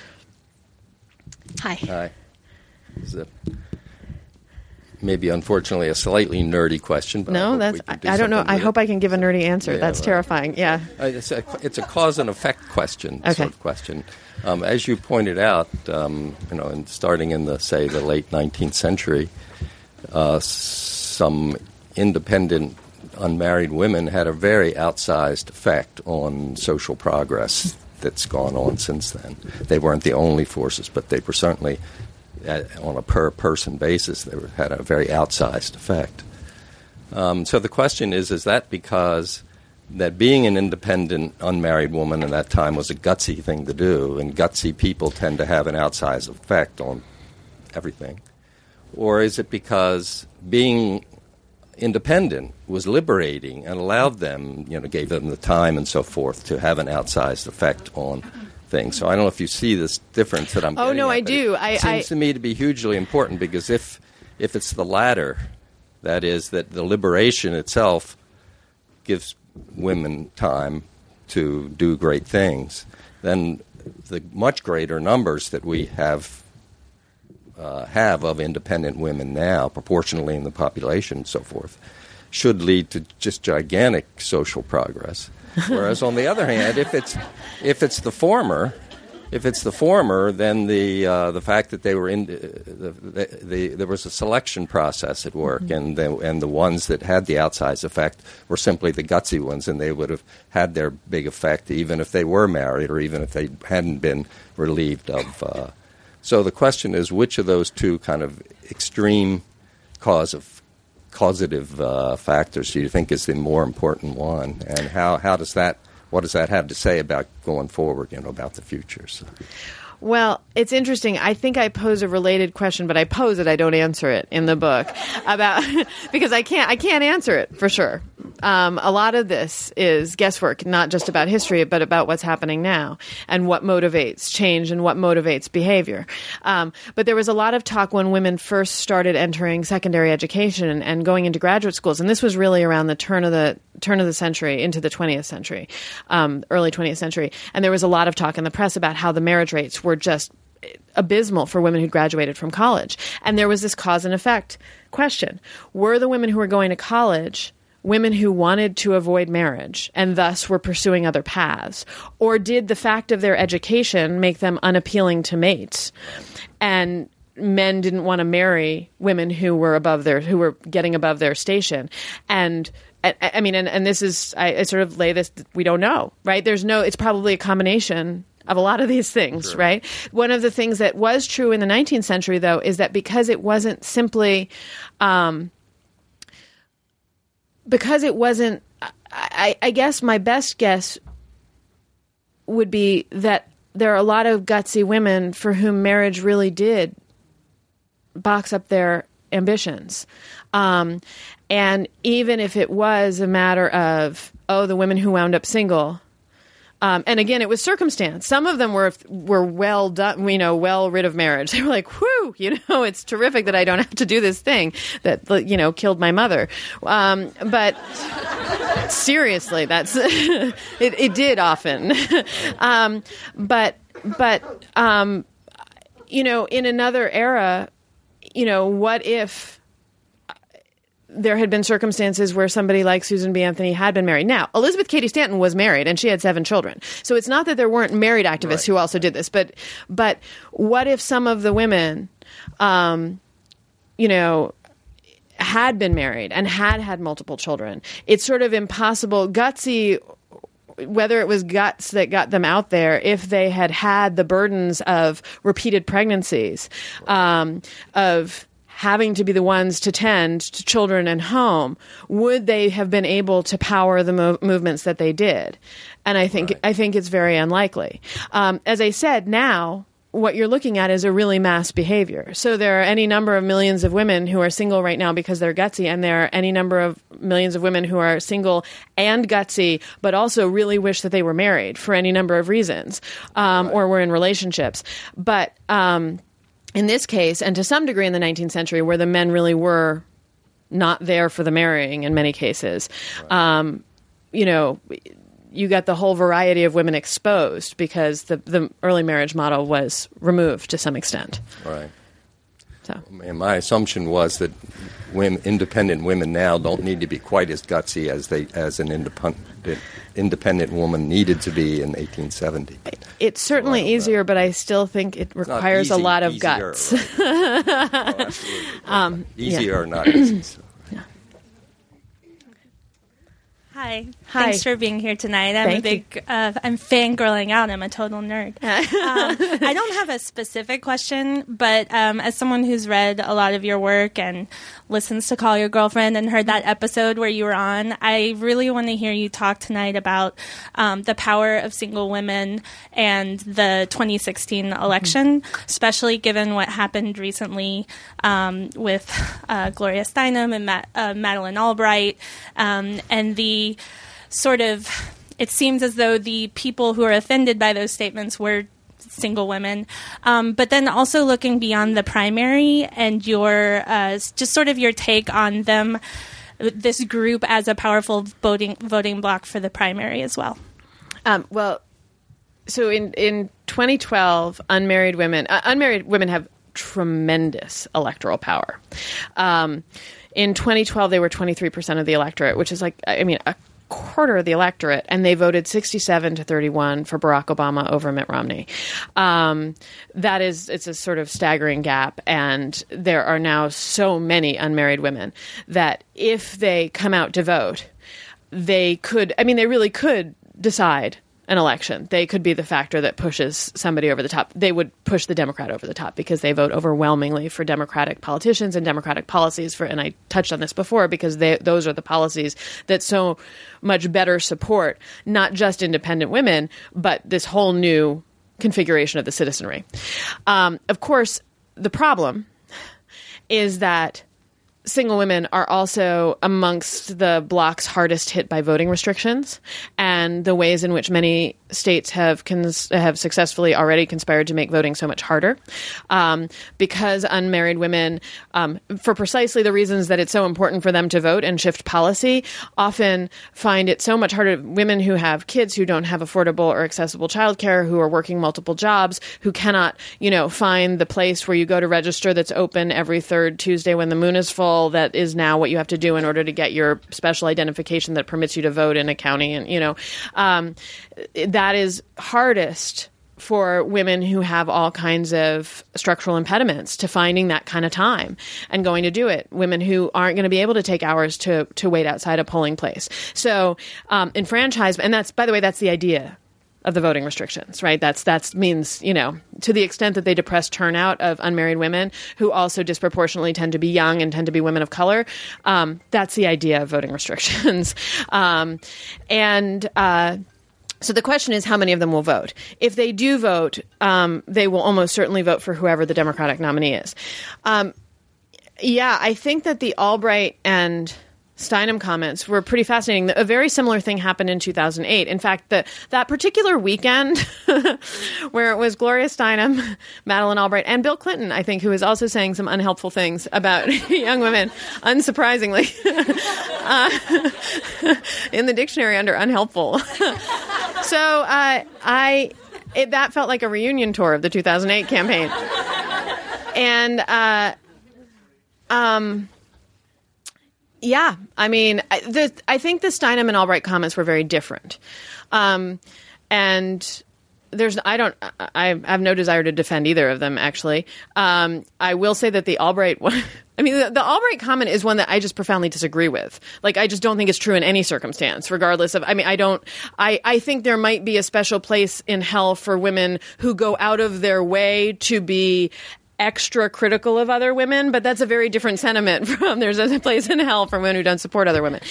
Hi. This is maybe, unfortunately, a slightly nerdy question. But no, I don't know. I hope I can give a nerdy answer. Yeah, that's terrifying. Yeah. It's a cause and effect question. Okay. Sort of question. As you pointed out, starting in the late 19th century, some independent unmarried women had a very outsized effect on social progress that's gone on since then. They weren't the only forces, but they were certainly, on a per-person basis, they had a very outsized effect. So the question is that because that being an independent unmarried woman in that time was a gutsy thing to do, and gutsy people tend to have an outsized effect on everything? Or is it because being independent was liberating and allowed them, gave them the time and so forth to have an outsized effect on things? So I don't know if you see this difference that I'm getting at. Oh, no, I do. It seems to me to be hugely important, because if it's the latter, that is, that the liberation itself gives women time to do great things, then the much greater numbers that we have of independent women now, proportionally in the population and so forth, should lead to just gigantic social progress. Whereas on the other hand, if it's the former, then the fact that they were there was a selection process at work, mm-hmm. and the ones that had the outsized effect were simply the gutsy ones, and they would have had their big effect even if they were married or even if they hadn't been relieved of. So the question is, which of those two kind of extreme causative factors do you think is the more important one, and what does that have to say about going forward, about the future? So. Well, it's interesting. I think I pose a related question, but I pose it, I don't answer it in the book because I can't answer it for sure. A lot of this is guesswork, not just about history, but about what's happening now and what motivates change and what motivates behavior. But there was a lot of talk when women first started entering secondary education and going into graduate schools, and this was really around the turn of the century into the 20th century, early 20th century. And there was a lot of talk in the press about how the marriage rates were just abysmal for women who graduated from college. And there was this cause and effect question. Were the women who were going to college women who wanted to avoid marriage and thus were pursuing other paths? Or did the fact of their education make them unappealing to mates? And men didn't want to marry women who were getting above their station. And I mean, and this is, I sort of lay this, we don't know, right? It's probably a combination of a lot of these things, sure. Right? One of the things that was true in the 19th century, though, is that because it wasn't simply, I guess my best guess would be that there are a lot of gutsy women for whom marriage really did box up their ambitions. And even if it was a matter of, the women who wound up single, and again, it was circumstance. Some of them were well done, well rid of marriage. They were like, whew, whew, it's terrific that I don't have to do this thing that, killed my mother. But seriously, that's it did often. But in another era, what if there had been circumstances where somebody like Susan B. Anthony had been married? Now, Elizabeth Cady Stanton was married, and she had 7 children. So it's not that there weren't married activists who also did this, but what if some of the women, had been married and had multiple children? It's sort of impossible, gutsy, whether it was guts that got them out there, if they had the burdens of repeated pregnancies, of having to be the ones to tend to children and home, would they have been able to power the movements that they did? And I think it's very unlikely. As I said, now what you're looking at is a really mass behavior. So there are any number of millions of women who are single right now because they're gutsy, and there are any number of millions of women who are single and gutsy, but also really wish that they were married for any number of reasons, or were in relationships. But in this case, and to some degree in the 19th century, where the men really were not there for the marrying in many cases, you got the whole variety of women exposed because the early marriage model was removed to some extent. Right. So, and my assumption was that independent women now don't need to be quite as gutsy as an independent woman needed to be in 1870. It's certainly easier, but I still think it requires a lot of guts. Right? Easier or not easy. So. Hi. Thanks for being here tonight. I'm I'm fangirling out. I'm a total nerd. I don't have a specific question, but as someone who's read a lot of your work and listens to Call Your Girlfriend and heard that episode where you were on, I really want to hear you talk tonight about the power of single women and the 2016 election, especially given what happened recently with Gloria Steinem and Madeleine Albright, and the sort of, it seems as though the people who are offended by those statements were single women, but then also looking beyond the primary and your just sort of your take on them, this group as a powerful voting bloc for the primary as well. So in 2012, unmarried women have tremendous electoral power. In 2012, they were 23% of the electorate, which is a quarter of the electorate, and they voted 67-31 for Barack Obama over Mitt Romney. It's a sort of staggering gap, and there are now so many unmarried women that if they come out to vote, they really could decide an election. They could be the factor that pushes somebody over the top. They would push the Democrat over the top because they vote overwhelmingly for Democratic politicians and Democratic policies and I touched on this before, because those are the policies that so much better support not just independent women, but this whole new configuration of the citizenry. Of course, the problem is that single women are also amongst the bloc's hardest hit by voting restrictions and the ways in which many states have successfully already conspired to make voting so much harder, because unmarried women, for precisely the reasons that it's so important for them to vote and shift policy, often find it so much harder. Women who have kids who don't have affordable or accessible childcare, who are working multiple jobs, who cannot, find the place where you go to register that's open every third Tuesday when the moon is full. That is now what you have to do in order to get your special identification that permits you to vote in a county. And, that is hardest for women who have all kinds of structural impediments to finding that kind of time and going to do it. Women who aren't going to be able to take hours to wait outside a polling place. So enfranchisement, and that's, by the way, that's the idea of the voting restrictions, right? That means, to the extent that they depress turnout of unmarried women who also disproportionately tend to be young and tend to be women of color, that's the idea of voting restrictions. So the question is, how many of them will vote? If they do vote, they will almost certainly vote for whoever the Democratic nominee is. I think that the Albright and Steinem comments were pretty fascinating. A very similar thing happened in 2008. In fact, that particular weekend where it was Gloria Steinem, Madeleine Albright, and Bill Clinton, I think, who was also saying some unhelpful things about young women, unsurprisingly, in the dictionary under unhelpful. So that felt like a reunion tour of the 2008 campaign. And yeah, I mean, I think the Steinem and Albright comments were very different, and I have no desire to defend either of them. Actually, I will say that the Albright one. I mean, the Albright comment is one that I just profoundly disagree with. Like, I just don't think it's true in any circumstance, regardless of. I mean, I think there might be a special place in hell for women who go out of their way to be extra critical of other women, but that's a very different sentiment from there's a place in hell for women who don't support other women.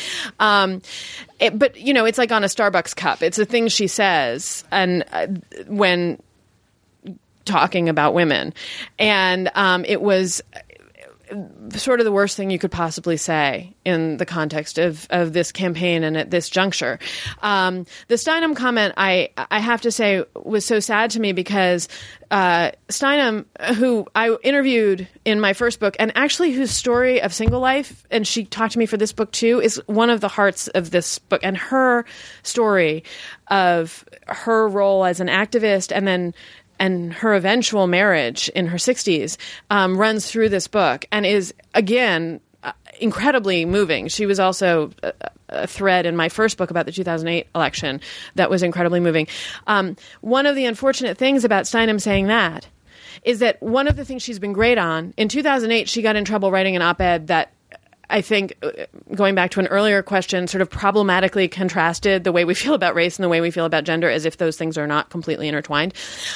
But, it's like on a Starbucks cup. It's a thing she says and when talking about women. And it was sort of the worst thing you could possibly say in the context of this campaign and at this juncture. The Steinem comment, I have to say, was so sad to me because Steinem, who I interviewed in my first book, and actually whose story of single life, and she talked to me for this book too, is one of the hearts of this book. And her story of her role as an activist and her eventual marriage in her 60s runs through this book and is, again, incredibly moving. She was also a thread in my first book about the 2008 election that was incredibly moving. One of the unfortunate things about Steinem saying that is that one of the things she's been great on, in 2008, she got in trouble writing an op-ed that I think, going back to an earlier question, sort of problematically contrasted the way we feel about race and the way we feel about gender, as if those things are not completely intertwined.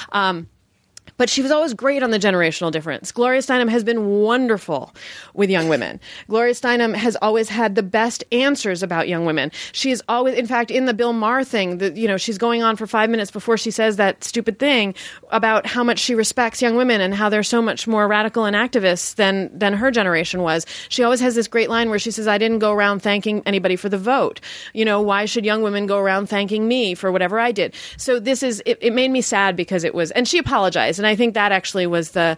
But she was always great on the generational difference. Gloria Steinem has been wonderful with young women. Gloria Steinem has always had the best answers about young women. She is always, in fact, in the Bill Maher thing, she's going on for 5 minutes before she says that stupid thing about how much she respects young women and how they're so much more radical and activists than her generation was. She always has this great line where she says, I didn't go around thanking anybody for the vote. Why should young women go around thanking me for whatever I did? So it made me sad because it was, and she apologized. And I think that actually was the,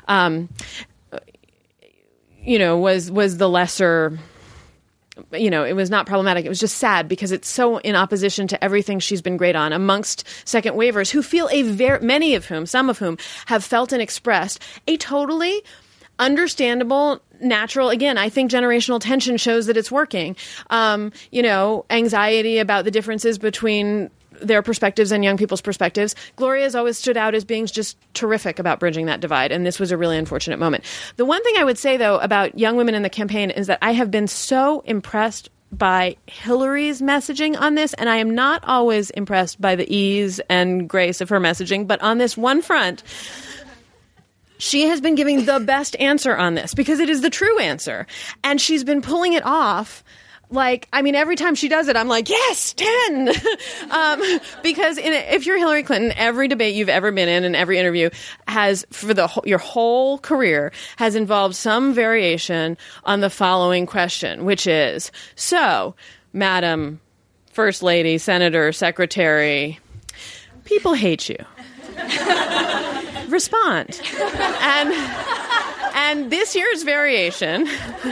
was the lesser, it was not problematic. It was just sad because it's so in opposition to everything she's been great on amongst second waivers who feel some of whom have felt and expressed a totally understandable, natural, again, I think generational tension shows that it's working. Anxiety about the differences between their perspectives and young people's perspectives. Gloria has always stood out as being just terrific about bridging that divide, and this was a really unfortunate moment. The one thing I would say, though, about young women in the campaign is that I have been so impressed by Hillary's messaging on this, and I am not always impressed by the ease and grace of her messaging, but on this one front, she has been giving the best answer on this because it is the true answer, and she's been pulling it off. Every time she does it, I'm like, yes, 10. Because if you're Hillary Clinton, every debate you've ever been in and every interview has, for your whole career, has involved some variation on the following question, which is, so, Madam First Lady, Senator, Secretary, people hate you. Respond. And this year's variation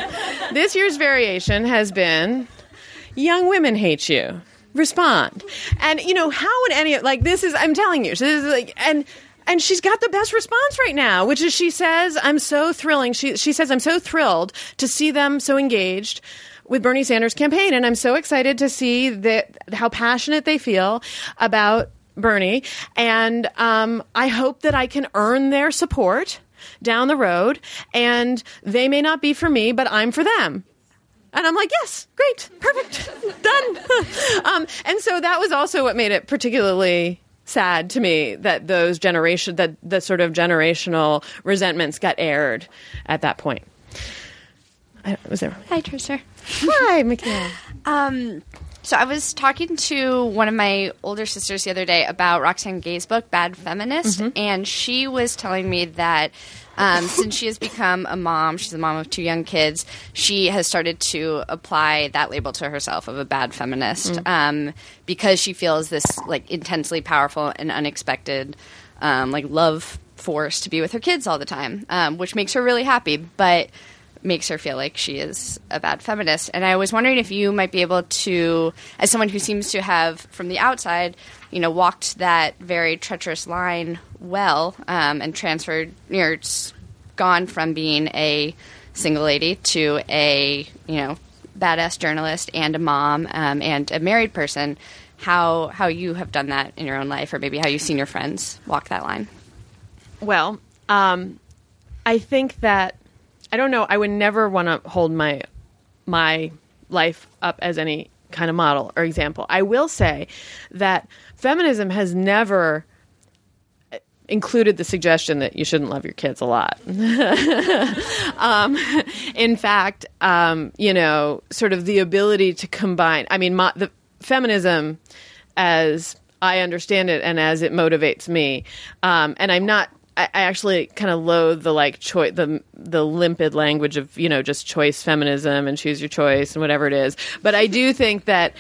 has been, young women hate you. Respond. And, how would I'm telling you, this is and she's got the best response right now, which is she says, I'm so thrilling. She says, I'm so thrilled to see them so engaged with Bernie Sanders' campaign. And I'm so excited to see how passionate they feel about Bernie. And I hope that I can earn their support down the road, and they may not be for me, but I'm for them. And I'm like, yes, great, perfect, done. And so that was also what made it particularly sad to me that the sort of generational resentments got aired at that point. Was there? Hi, Trisha. Hi, Michaela. So I was talking to one of my older sisters the other day about Roxane Gay's book, Bad Feminist, and she was telling me that since she has become a mom, she's a mom of 2 young kids, she has started to apply that label to herself of a bad feminist because she feels this like intensely powerful and unexpected like love force to be with her kids all the time, which makes her really happy, but makes her feel like she is a bad feminist. And I was wondering if you might be able to, as someone who seems to have, from the outside, walked that very treacherous line well, and transferred, gone from being a single lady to a, badass journalist and a mom, and a married person, how you have done that in your own life, or maybe how you've seen your friends walk that line. Well, I think that, I don't know, I would never want to hold my life up as any kind of model or example. I will say that feminism has never included the suggestion that you shouldn't love your kids a lot. In fact, sort of the ability to combine, the feminism as I understand it and as it motivates me, and I actually kind of loathe the the limpid language of just choice feminism and choose your choice and whatever it is. But I do think that,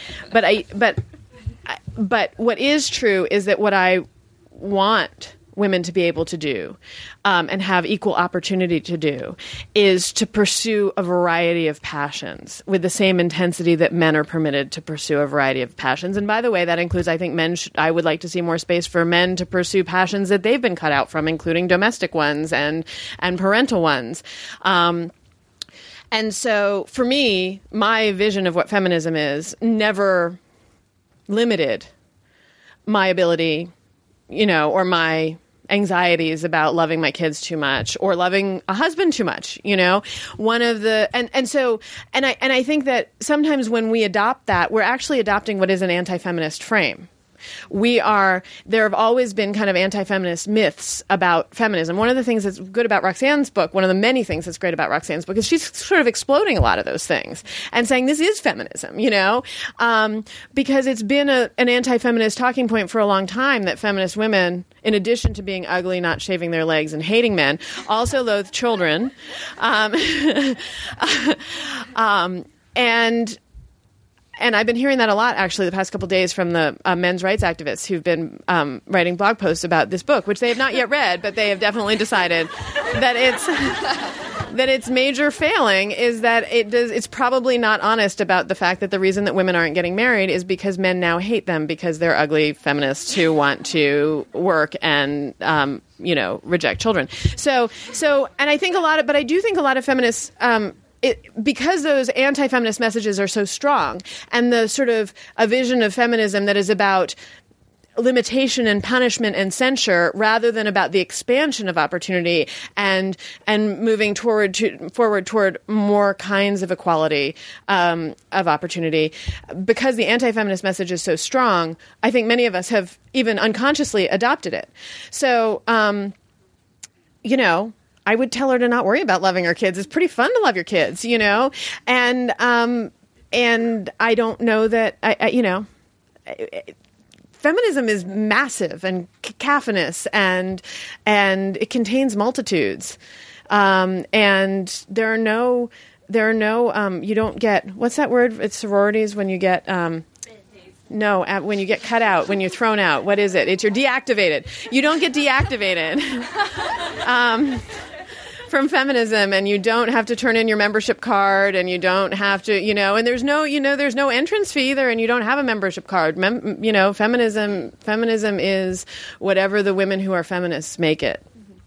but what is true is that what I want women to be able to do, and have equal opportunity to do, is to pursue a variety of passions with the same intensity that men are permitted to pursue a variety of passions. And by the way, that includes, I think, I would like to see more space for men to pursue passions that they've been cut out from, including domestic ones and parental ones. And so for me, my vision of what feminism is never limited my ability, or my anxieties about loving my kids too much or loving a husband too much, one of the, I think that sometimes when we adopt that, we're actually adopting what is an anti-feminist frame. There have always been kind of anti-feminist myths about feminism. One of the things that's good about Roxane's book, one of the many things that's great about Roxane's book, is she's sort of exploding a lot of those things and saying this is feminism, because it's been an anti-feminist talking point for a long time that feminist women, in addition to being ugly, not shaving their legs, and hating men, also loathe children. And I've been hearing that a lot, actually, the past couple of days from the men's rights activists who've been writing blog posts about this book, which they have not yet read, but they have definitely decided that its major failing is that it's probably not honest about the fact that the reason that women aren't getting married is because men now hate them because they're ugly feminists who want to work and reject children. So, and I think but I do think a lot of feminists. Because those anti-feminist messages are so strong, and the sort of a vision of feminism that is about limitation and punishment and censure rather than about the expansion of opportunity and moving forward toward more kinds of equality of opportunity, because the anti-feminist message is so strong, I think many of us have even unconsciously adopted it. So, I would tell her to not worry about loving her kids. It's pretty fun to love your kids, and I don't know that, feminism is massive and cacophonous and it contains multitudes. And there are no, you don't get, what's that word? It's sororities when you get, when you get cut out, when you're thrown out. What is it? You're deactivated. You don't get deactivated from feminism, and you don't have to turn in your membership card, and you don't have to, and there's no entrance fee either, and you don't have a membership card. Feminism is whatever the women who are feminists make it.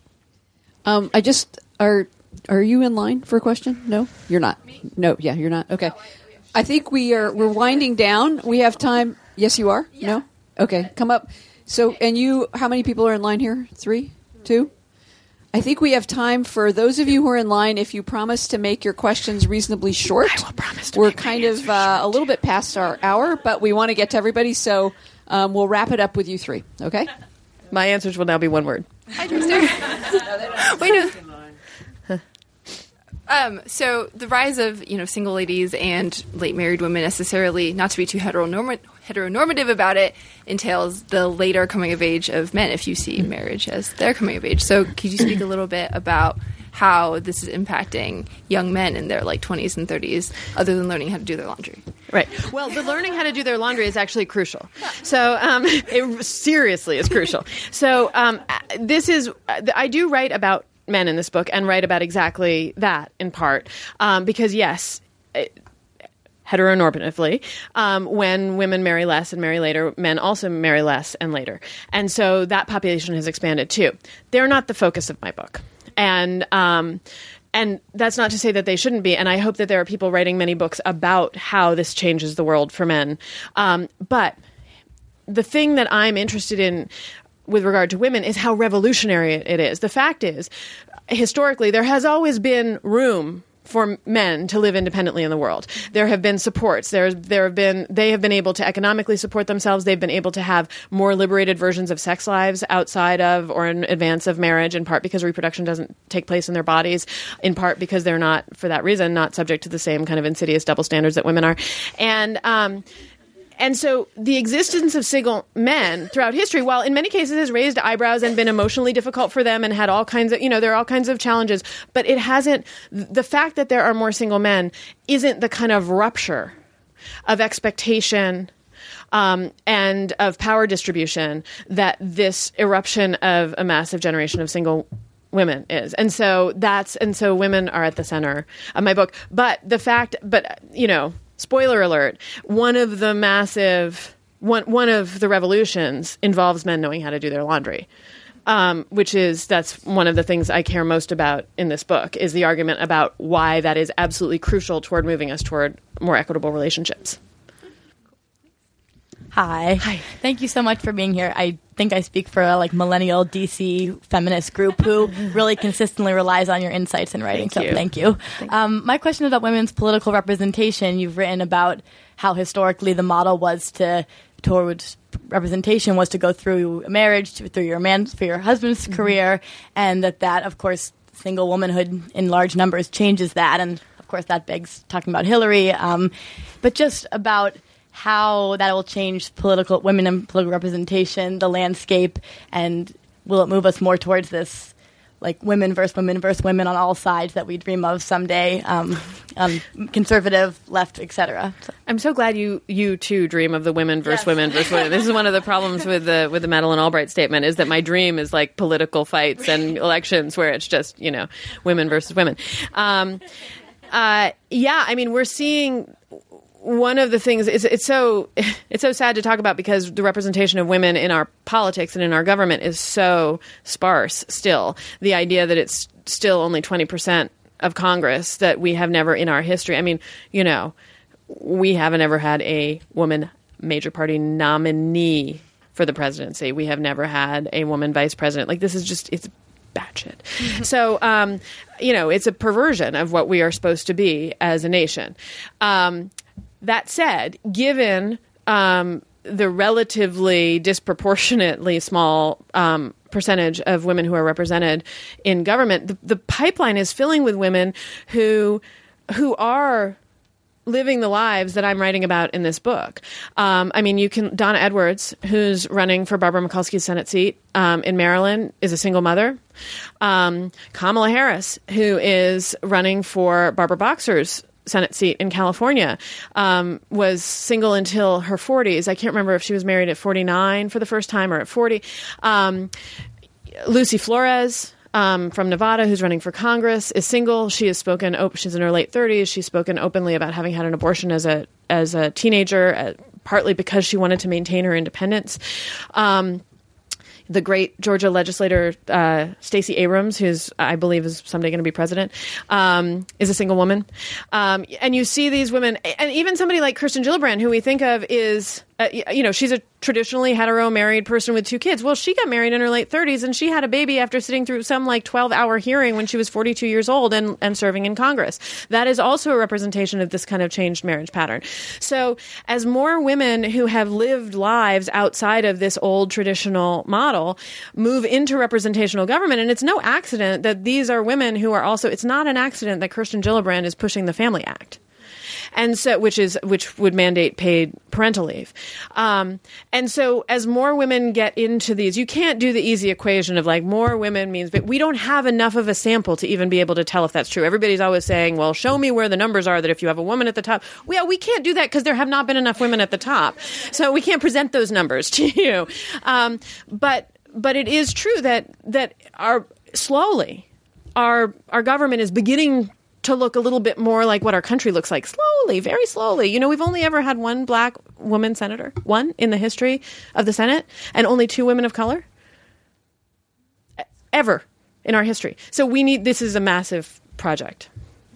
Are you in line for a question? No, you're not. No, yeah, you're not. Okay. I think we're winding down. We have time. Yes, you are? Yeah. No? Okay, come up. So, and how many people are in line here? 3? 2? I think we have time for those of you who are in line. If you promise to make your questions reasonably short, I will promise to. We're kind of a little bit past our hour, but we want to get to everybody, so we'll wrap it up with you 3. Okay? My answers will now be one word. Hi, Tristan. Wait. So the rise of, single ladies and late married women necessarily, not to be too heteronormative about it, entails the later coming of age of men if you see marriage as their coming of age. So could you speak a little bit about how this is impacting young men in their 20s and 30s, other than learning how to do their laundry? Right. Well, the learning how to do their laundry is actually crucial. So it seriously is crucial. So I do write about men in this book and write about exactly that in part because, yes, heteronormatively, when women marry less and marry later, men also marry less and later. And so that population has expanded too. They're not the focus of my book. And that's not to say that they shouldn't be. And I hope that there are people writing many books about how this changes the world for men. But the thing that I'm interested in with regard to women is how revolutionary it is. The fact is, historically, there has always been room for men to live independently in the world. There have been supports. They have been able to economically support themselves. They've been able to have more liberated versions of sex lives outside of or in advance of marriage, in part because reproduction doesn't take place in their bodies, in part because they're not, for that reason, not subject to the same kind of insidious double standards that women are. And so the existence of single men throughout history, while in many cases has raised eyebrows and been emotionally difficult for them and had all kinds of, there are all kinds of challenges, but it hasn't, the fact that there are more single men isn't the kind of rupture of expectation and of power distribution that this eruption of a massive generation of single women is. And so women are at the center of my book. Spoiler alert, one of the revolutions involves men knowing how to do their laundry, that's one of the things I care most about in this book, is the argument about why that is absolutely crucial toward moving us toward more equitable relationships. Hi. Thank you so much for being here. I think I speak for a millennial DC feminist group who really consistently relies on your insights in writing. Thank you. My question is about women's political representation. You've written about how historically the model towards representation was to go through marriage, through your husband's career, and that of course single womanhood in large numbers changes that, and of course that begs talking about Hillary, but just about how that will change women and political representation, the landscape, and will it move us more towards this, women versus women on all sides that we dream of someday, conservative, left, etc. I'm so glad you too dream of the women versus women versus women. This is one of the problems with the Madeleine Albright statement, is that my dream is political fights and elections where it's just women versus women. We're seeing. One of the things is it's so sad to talk about because the representation of women in our politics and in our government is so sparse still. The idea that it's still only 20% of Congress, that we have never in our history. We haven't ever had a woman major party nominee for the presidency. We have never had a woman vice president. This is just, it's batshit. Mm-hmm. So, it's a perversion of what we are supposed to be as a nation. That said, given the relatively disproportionately small percentage of women who are represented in government, the pipeline is filling with women who are living the lives that I'm writing about in this book. Donna Edwards, who's running for Barbara Mikulski's Senate seat in Maryland, is a single mother. Kamala Harris, who is running for Barbara Boxer's Senate seat in California, was single until her 40s. I can't remember if she was married at 49 for the first time or at 40. Lucy Flores from Nevada, who's running for Congress, is single. She has spoken. She's in her late 30s. She's spoken openly about having had an abortion as a teenager, partly because she wanted to maintain her independence. The great Georgia legislator Stacey Abrams, who's I believe is someday going to be president, is a single woman. And you see these women, and even somebody like Kirsten Gillibrand, who we think of is she's a traditionally hetero married person with 2 kids. Well, she got married in her late 30s, and she had a baby after sitting through some 12-hour hearing when she was 42 years old and serving in Congress. That is also a representation of this kind of changed marriage pattern. So as more women who have lived lives outside of this old traditional model move into representational government, and it's no accident that these are women who are also, it's not an accident that Kirsten Gillibrand is pushing the Family Act. And so, which would mandate paid parental leave. And so as more women get into these, you can't do the easy equation of more women means, but we don't have enough of a sample to even be able to tell if that's true. Everybody's always saying, well, show me where the numbers are that if you have a woman at the top. Well, we can't do that because there have not been enough women at the top. So we can't present those numbers to you. But it is true that our government is beginning to look a little bit more like what our country looks like. Slowly, very slowly. We've only ever had 1 black woman senator, 1 in the history of the Senate, and only 2 women of color ever in our history. So this is a massive project.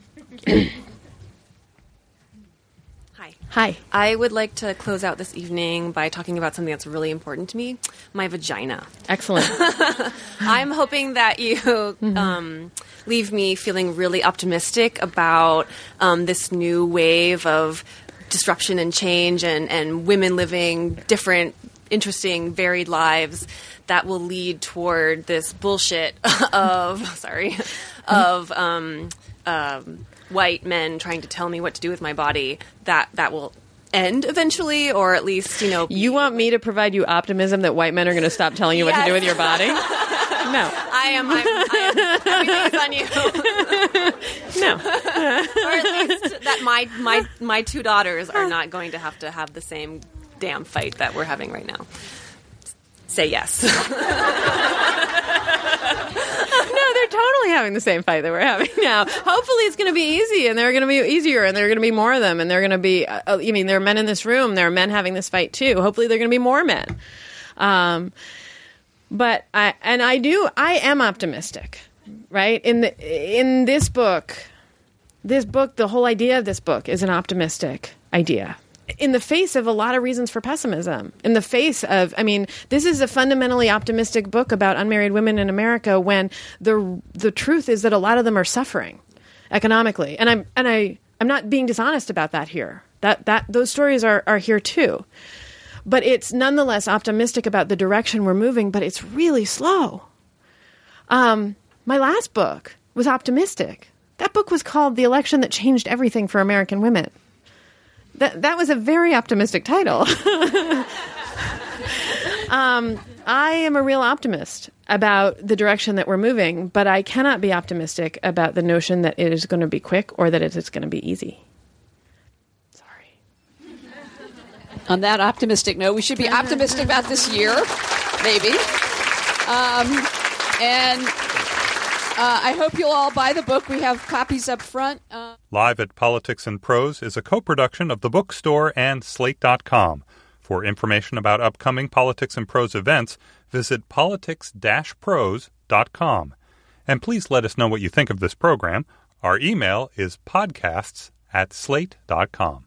Hi. I would like to close out this evening by talking about something that's really important to me, my vagina. Excellent. I'm hoping that you leave me feeling really optimistic about this new wave of disruption and change and women living different, interesting, varied lives that will lead toward this bullshit of white men trying to tell me what to do with my body that will end eventually, or at least, You want me to provide you optimism that white men are going to stop telling you what to do with your body? No. I am everything's on you. No. Or at least that my 2 daughters are not going to have the same damn fight that we're having right now. Say yes. No, they're totally having the same fight that we're having now. Hopefully it's going to be easy, and they're going to be easier, and there are going to be more of them, and they're going to be, there are men in this room, there are men having this fight too. Hopefully there are going to be more men. But I am optimistic, right? In this book, the whole idea of this book is an optimistic idea. In the face of a lot of reasons for pessimism, in the face of, this is a fundamentally optimistic book about unmarried women in America when the truth is that a lot of them are suffering economically. And I'm not being dishonest about that here. That those stories are here too. But it's nonetheless optimistic about the direction we're moving, but it's really slow. My last book was optimistic. That book was called The Election That Changed Everything for American Women. That was a very optimistic title. I am a real optimist about the direction that we're moving, but I cannot be optimistic about the notion that it is going to be quick or that it is going to be easy. Sorry. On that optimistic note, we should be optimistic about this year, maybe. I hope you'll all buy the book. We have copies up front. Live at Politics and Prose is a co-production of the Bookstore and Slate.com. For information about upcoming Politics and Prose events, visit politics-prose.com. And please let us know what you think of this program. Our email is podcasts@slate.com.